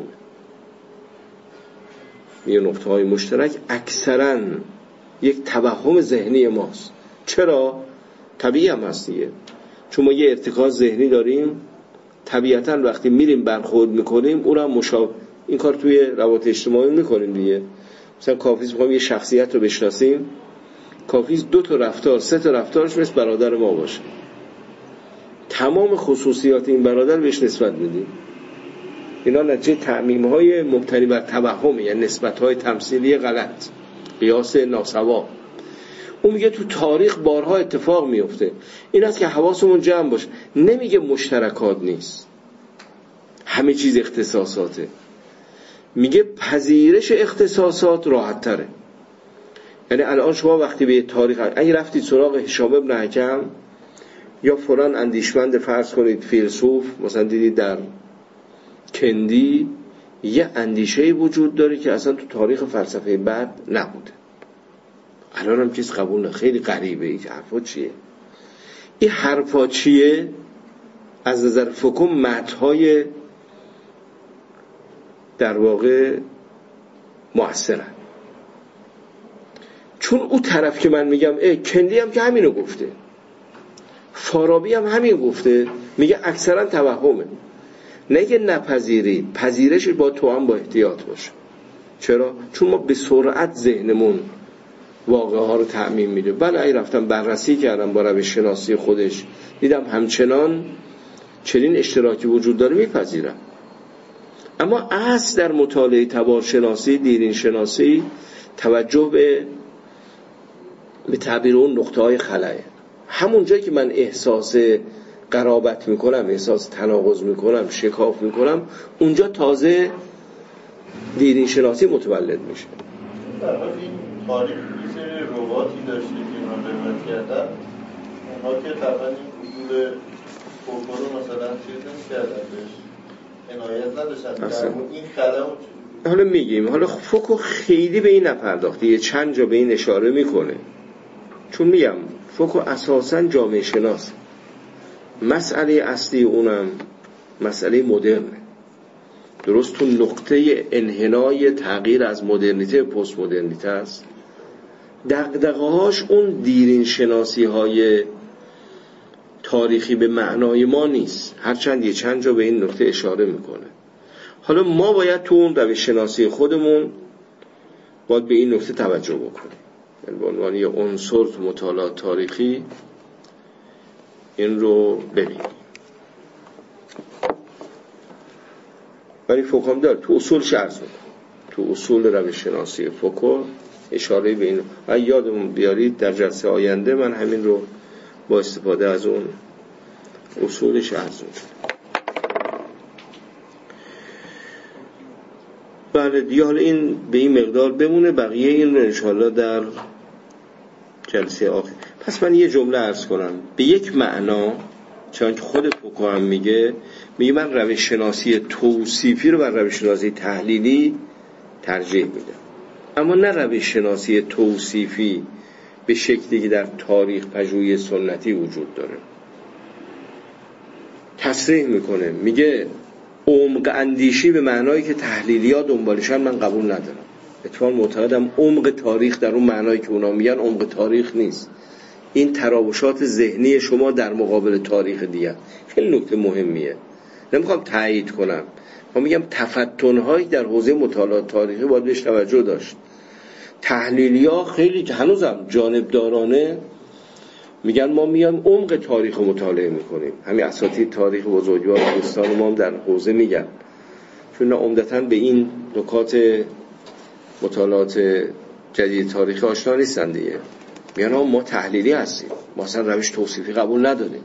میگه نقطه‌های مشترک اکثراً یک توهم ذهنی ماست. چرا؟ طبیعی هم هست دیگه، چون ما یه ارتکاز ذهنی داریم، طبیعتاً وقتی میریم برخورد میکنیم اون هم این کار توی روابط اجتماعی میکنیم دیگه. مثلا کافیست میخوایم یه شخصیت رو بشناسیم، کافیست 2 تا رفتار 3 تا رفتارش مثل برادر ما باشه، تمام خصوصیات این برادر بهش نسبت میدیم. اینا نتیجه تعمیم‌های مبتنی بر توهم، یعنی نسبت‌های تمثیلی غلط، قیاس ناسوا. اون میگه تو تاریخ بارها اتفاق میفته. این است که حواسمون جمع باشه. نمیگه مشترکات نیست، همه چیز اختصاصاته. میگه پذیرش اختصاصات راحت تره. یعنی الان شما وقتی به تاریخ اگه رفتید سراغ هشام ابن حکم یا فلان اندیشمند، فرض کنید فیلسوف، مثلا دیدید در کندی یه اندیشه‌ای وجود داره که اصلا تو تاریخ فلسفه بعد نبوده، الان هم کس قبول نه، خیلی غریبه. این حرفا چیه؟ این حرفا چیه؟ از نظر فوکو متن‌های در واقع مؤثرن. چون اون طرف که من میگم کندی هم که همینو گفته، فارابی هم همین گفته، میگه اکثرا توهمه. نگه نپذیرید، پذیرش با تو هم با احتیاط باشه. چرا؟ چون ما به سرعت ذهنمون واقعه ها رو تعمیم میده. بله ای رفتم بررسی کردم با روش شناسی خودش، دیدم همچنان چنین اشتراکی وجود داره، میپذیرم. اما اصل در مطالعه تبارشناسی، دیرین شناسی، توجه به تعبیر اون نقطه های خلأه. همون جایی که من احساس قرابت میکنم، احساس تناقض میکنم، شکاف میکنم، اونجا تازه دیرین شناسی متولد میشه. در واقع این تاریخ یه سری رواتی داشته که اینا روایت کردن، اونا که طبعا این اصول فوکو رو مثلا چیز نمی‌کردن، بهش عنایت نداشتن. این خلأ حالا میگیم، حالا فوکو خیلی به این نپرداخته، یه چند جا به این اشاره میکنه، چون میگم فوکو اساساً جامعه شناس. مسئله اصلی اونم مسئله مدرنه، درست تو نقطه انحنای تغییر از مدرنیته به پست مدرنیته است. دغدغه‌هاش اون دیرین شناسی های تاریخی به معنای ما نیست، هرچند یه چند جا به این نقطه اشاره میکنه. حالا ما باید تو اون روش شناسی خودمون باید به این نقطه توجه بکنیم، یعنی به عنوان یه عنصر تو مطالعات تاریخی این رو ببینیم. ولی فوکو هم داره تو اصولش عرض میکنه، تو اصول روش شناسی فوکو اشاره به این. و یادمون بیارید در جلسه آینده من همین رو با استفاده از اون اصولش عرض میکنم. بله دیگه، حالا این به این مقدار بمونه، بقیه این رو انشاءالله در جلسه آخر. پس من یه جمله عرض کنم به یک معنا، چون که خود فوکو هم میگه من روش شناسی توصیفی رو بر روش شناسی تحلیلی ترجیح میدم، اما نه روش شناسی توصیفی به شکلی که در تاریخ پژوهی سنتی وجود داره. تصریح میکنه میگه عمق اندیشی به معنایی که تحلیلی‌ها دنبالشن من قبول ندارم. اتفاقاً معتقدم عمق تاریخ در اون معنایی که اونا میگن عمق تاریخ نیست. این تراوشات ذهنی شما در مقابل تاریخ دیگه. خیلی نکته مهمیه. نمیخوام تایید کنم، ما میگم تفتن‌هایی در حوزه مطالعات تاریخی باید بهش توجه داشت. تحلیلی‌ها خیلی هنوزم جانبدارانه میگن ما میام عمق تاریخ رو مطالعه میکنیم. همین اساتید تاریخ بزرگوار دوستان ما هم در حوزه میگن، چون عمدتاً به این نکات مطالعات جدید تاریخی آشنا نیستن دیگه. میگن ما تحلیلی هستیم، ما اصلا روش توصیفی قبول نداریم،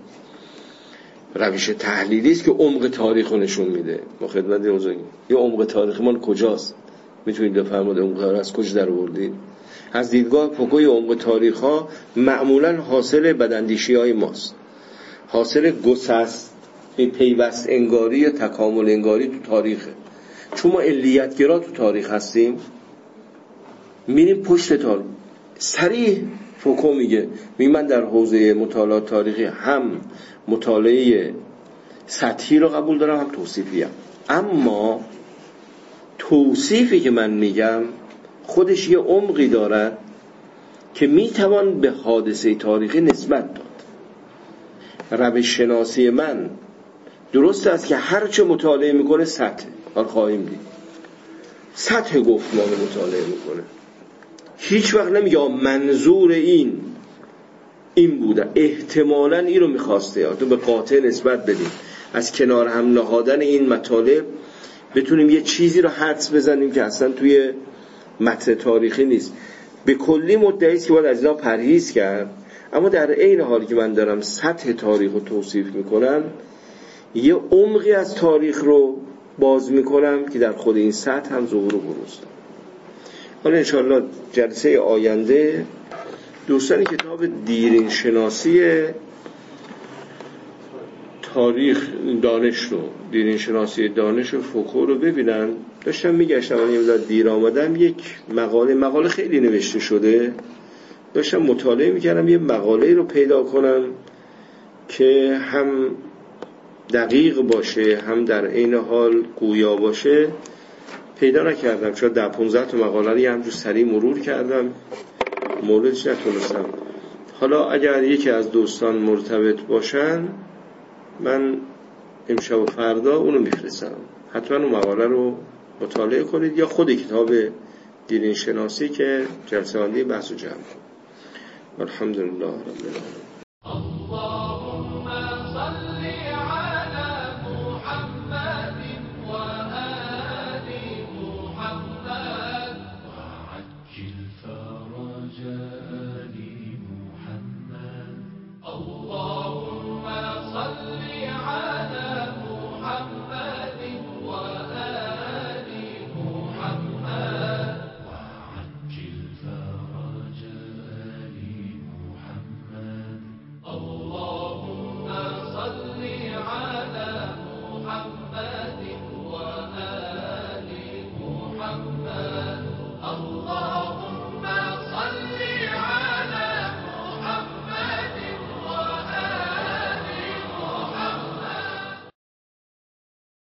روش تحلیلی است که عمق تاریخ رو نشون میده. ما خدمت بزرگی یه عمق تاریخ ما کجاست؟ میتونید بفرمایید عمق تاریخ از کجا در آوردید؟ از دیدگاه فوکوی عمق تاریخ ها معمولا حاصل بداندیشی های ماست، حاصل گسست پیوست انگاری یا تکامل انگاری تو تاریخه. چون ما علیت‌گرا تو تاریخ هستیم، میریم پشت تاریخ. صریح فوکو میگه من در حوزه مطالعات تاریخی هم مطالعه سطحی رو قبول دارم هم توصیفی هم. اما توصیفی که من میگم خودش یه عمقی دارد که میتوان به حادثه تاریخی نسبت داد. روش شناسی من درست است که هرچه مطالعه میکنه سطح، حال خواهیم دید سطح گفتمان مطالعه میکنه. هیچ وقت نمیگه منظور این بوده، احتمالاً این رو میخواسته، یا تو به قاطع نسبت بدیم. از کنار هم نهادن این مطالب بتونیم یه چیزی رو حدس بزنیم که اصلا توی متن تاریخی نیست. به کلی مدعی است که باید از اینا پرهیز کرد، اما در عین حالی که من دارم سطح تاریخ رو توصیف میکنم، یه عمقی از تاریخ رو باز میکنم که در خود این سطح هم ظهور و بروز داره. حالا انشاءالله جلسه آینده دوستان کتاب دیرین شناسی تاریخ دانش رو، دیرین شناسی دانش و فوکو رو ببینن. داشتم میگشتم من یه مدار دیر آمدم، یک مقاله خیلی نوشته شده، داشتم مطالعه میکردم، یه مقاله رو پیدا کنم که هم دقیق باشه هم در عین حال گویا باشه، پیدا نکردم. شاید 10-15 تا مقاله رو همجور سریع مرور کردم، موردش نتونستم. حالا اگر یکی از دوستان مرتبط باشن من امشب و فردا اونو میفرستم، حتما اون مقاله رو مطالعه کنید، یا خود کتاب دیرین شناسی که جلسه آینده بحث و جمع. الحمدلله رب العالمین.